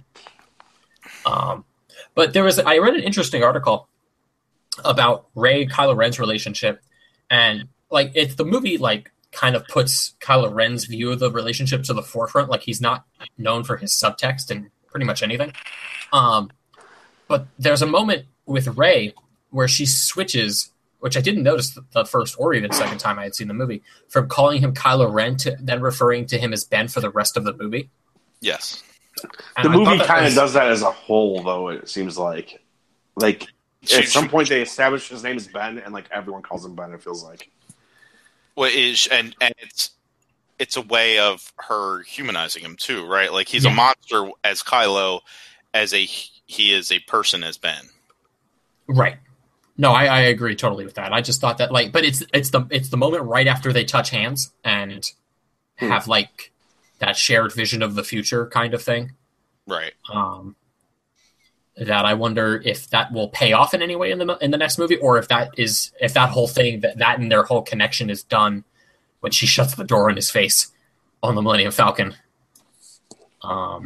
But I read an interesting article about Rey and Kylo Ren's relationship, and like it's the movie like kind of puts Kylo Ren's view of the relationship to the forefront. Like he's not known for his subtext in pretty much anything. But there's a moment with Rey where she switches, which I didn't notice the first or even second time I had seen the movie, from calling him Kylo Ren to then referring to him as Ben for the rest of the movie. Yes. And the movie kind of does that as a whole, though, it seems like. Like, at some point they establish his name is Ben, and like everyone calls him Ben, it feels like. Well, and it's a way of her humanizing him too, right? Like he's a monster as Kylo, he is a person as Ben. Right. No, I agree totally with that. I just thought that but it's the moment right after they touch hands and have like that shared vision of the future kind of thing. Right. That I wonder if that will pay off in any way in the next movie, or if that whole thing that and their whole connection is done when she shuts the door in his face on the Millennium Falcon. I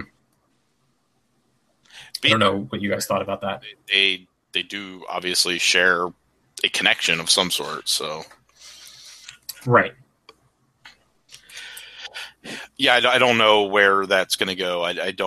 don't know what you guys thought about that. They do obviously share a connection of some sort, so right. Yeah, I don't know where that's going to go.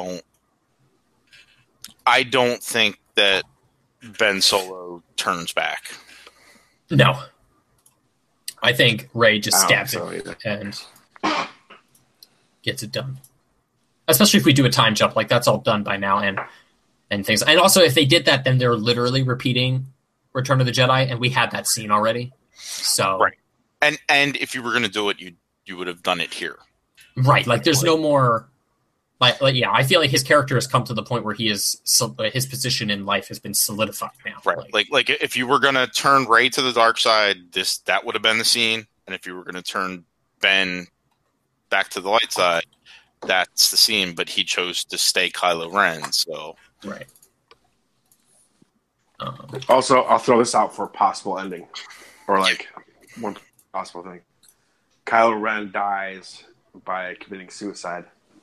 I don't think that Ben Solo turns back. No. I think Rey just stabs it and gets it done. Especially if we do a time jump, like that's all done by now and things. And also if they did that, then they're literally repeating Return of the Jedi, and we had that scene already. So right. And if you were going to do it, you would have done it here. Right. Like there's no more. Like, I feel like his character has come to the point where his position in life has been solidified now. Right. Like if you were going to turn Rey to the dark side, that would have been the scene. And if you were going to turn Ben back to the light side, that's the scene. But he chose to stay Kylo Ren. So right. Also, I'll throw this out for a possible ending, or like one possible thing. Kylo Ren dies by committing suicide.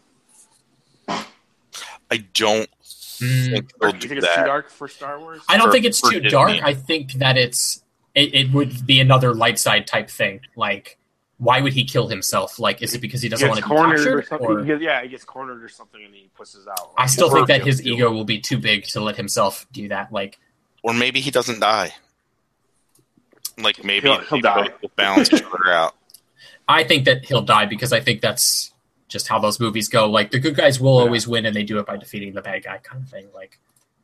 I don't think do you think it's too dark for Star Wars? I don't think it's too dark. I think that it's it would be another light side type thing. Like, why would he kill himself? Like, is it because he doesn't want to be captured? He gets cornered or something, and he pushes out. I still think that his ego will be too big to let himself do that. Like, or maybe he doesn't die. Like maybe he'll die. Will balance each other out. I think that he'll die because I think that's just how those movies go. Like, the good guys will always win, and they do it by defeating the bad guy, kind of thing. Like,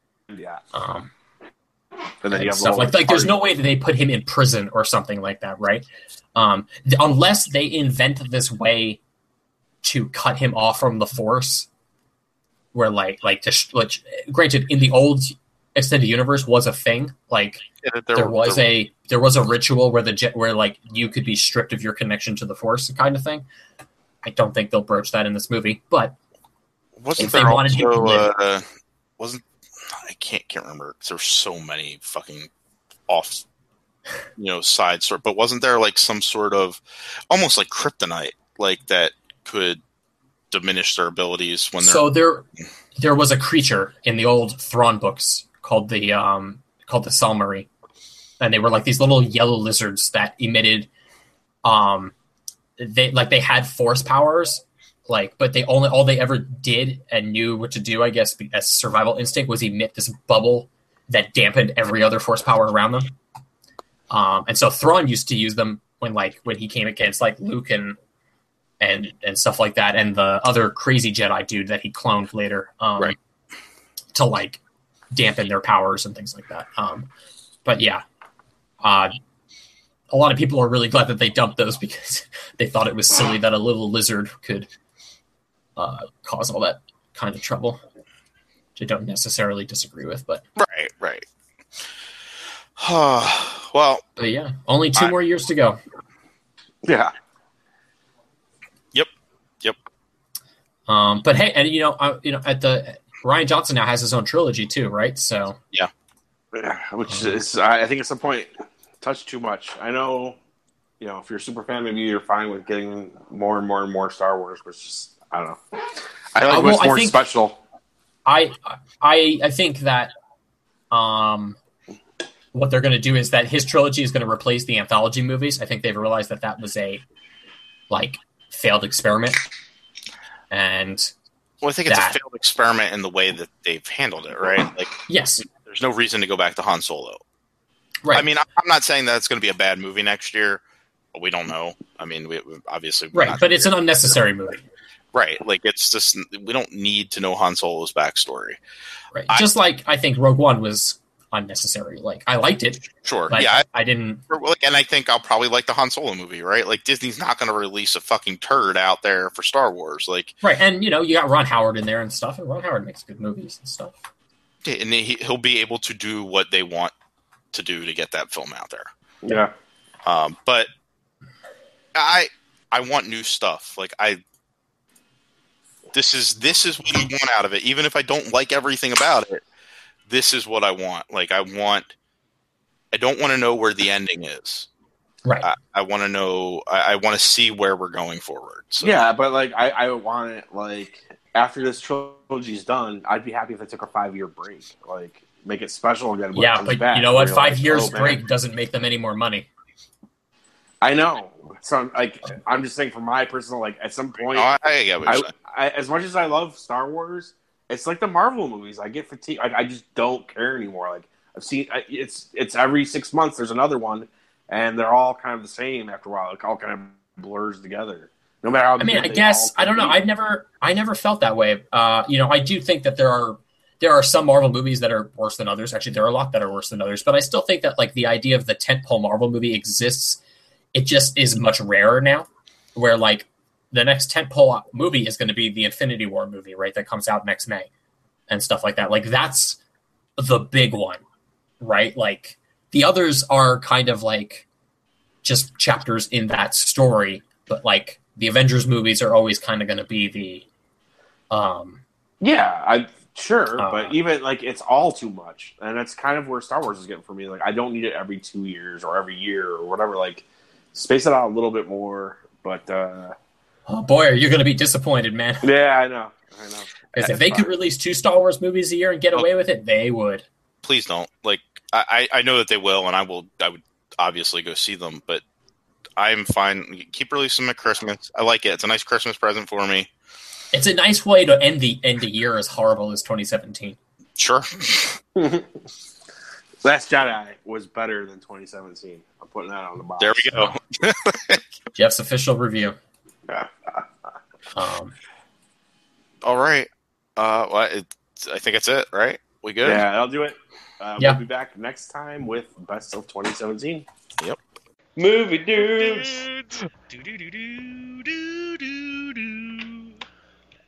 and then you have stuff like there's no way that they put him in prison or something like that, right? Unless they invent this way to cut him off from the Force, where granted, in the old extended universe was a thing. Like there was a ritual where like you could be stripped of your connection to the Force, kind of thing. I don't think they'll broach that in this movie, but if they wanted him to live, I can't remember because there's so many fucking off, side story. But wasn't there like some sort of almost like kryptonite, like that could diminish their abilities when they're... So there was a creature in the old Thrawn books called the Salmari, and they were like these little yellow lizards that emitted they had Force powers, but all they ever did and knew what to do, I guess, as survival instinct, was emit this bubble that dampened every other Force power around them. And so Thrawn used to use them when he came against like Luke and stuff like that, and the other crazy Jedi dude that he cloned later, to like dampen their powers and things like that. But yeah, a lot of people are really glad that they dumped those because they thought it was silly that a little lizard could cause all that kind of trouble, which I don't necessarily disagree with. But right. Well, but yeah, only 2 more years to go. Yeah. Yep. But hey, and at the Rian Johnson now has his own trilogy too, right? So yeah, which is I think at some point touched too much. I know, if you're a super fan, maybe you're fine with getting more and more and more Star Wars, but it's just I don't know. I like what's more special. I think that what they're going to do is that his trilogy is going to replace the anthology movies. I think they've realized that was a failed experiment, and I think it's a failed experiment in the way that they've handled it, right? Like, yes, there's no reason to go back to Han Solo. Right. I mean, I'm not saying that it's going to be a bad movie next year, but we don't know. I mean, we obviously but it's an unnecessary movie. Right. Like, it's just we don't need to know Han Solo's backstory. Right. Just like I think Rogue One was unnecessary. Like, I liked it. Sure. But yeah. I didn't. And I think I'll probably like the Han Solo movie, right? Like, Disney's not going to release a fucking turd out there for Star Wars. Like, right. And, you got Ron Howard in there and stuff, and Ron Howard makes good movies and stuff. And he'll be able to do what they want to do to get that film out there. Yeah. But I want new stuff. Like, this is what I want out of it. Even if I don't like everything about it, this is what I want. Like, I don't want to know where the ending is. Right. I want to know. I want to see where we're going forward. So. Yeah, but I want it after this trilogy's done, I'd be happy if I took a 5-year break. Like, make it special again. Yeah, but back, you know what? 5 years oh, break doesn't make them any more money. I know. So, I'm just saying, from my personal, at some point, I get what you're saying. As much as I love Star Wars, it's like the Marvel movies. I get fatigued. I just don't care anymore. Like, I've seen it's every 6 months there's another one, and they're all kind of the same after a while. It all kind of blurs together. No matter how. I guess I don't know. I never felt that way. I do think that there are some Marvel movies that are worse than others. Actually, there are a lot that are worse than others. But I still think that the idea of the tentpole Marvel movie exists. It just is much rarer now. Where the next tentpole movie is going to be the Infinity War movie, right? That comes out next May, and stuff like that. That's the big one, right? The others are kind of just chapters in that story, but the Avengers movies are always kind of going to be the. Yeah, I'm sure, but even it's all too much, and that's kind of where Star Wars is getting for me. I don't need it every 2 years or every year or whatever. Space it out a little bit more, but. Oh boy, are you going to be disappointed, man? Yeah, I know. Because if they could release 2 Star Wars movies a year and get away with it, they would. Please don't. I know that they will, and obviously go see them, but I'm fine. Keep releasing them at Christmas. I like it. It's a nice Christmas present for me. It's a nice way to end the year as horrible as 2017. Sure. Last Jedi was better than 2017. I'm putting that on the box. There we go. Jeff's official review. All right. I think that's it, right? We good? Yeah, that'll do it. Yeah. We'll be back next time with Best of 2017. Yep. Movie dudes. Do do do do do.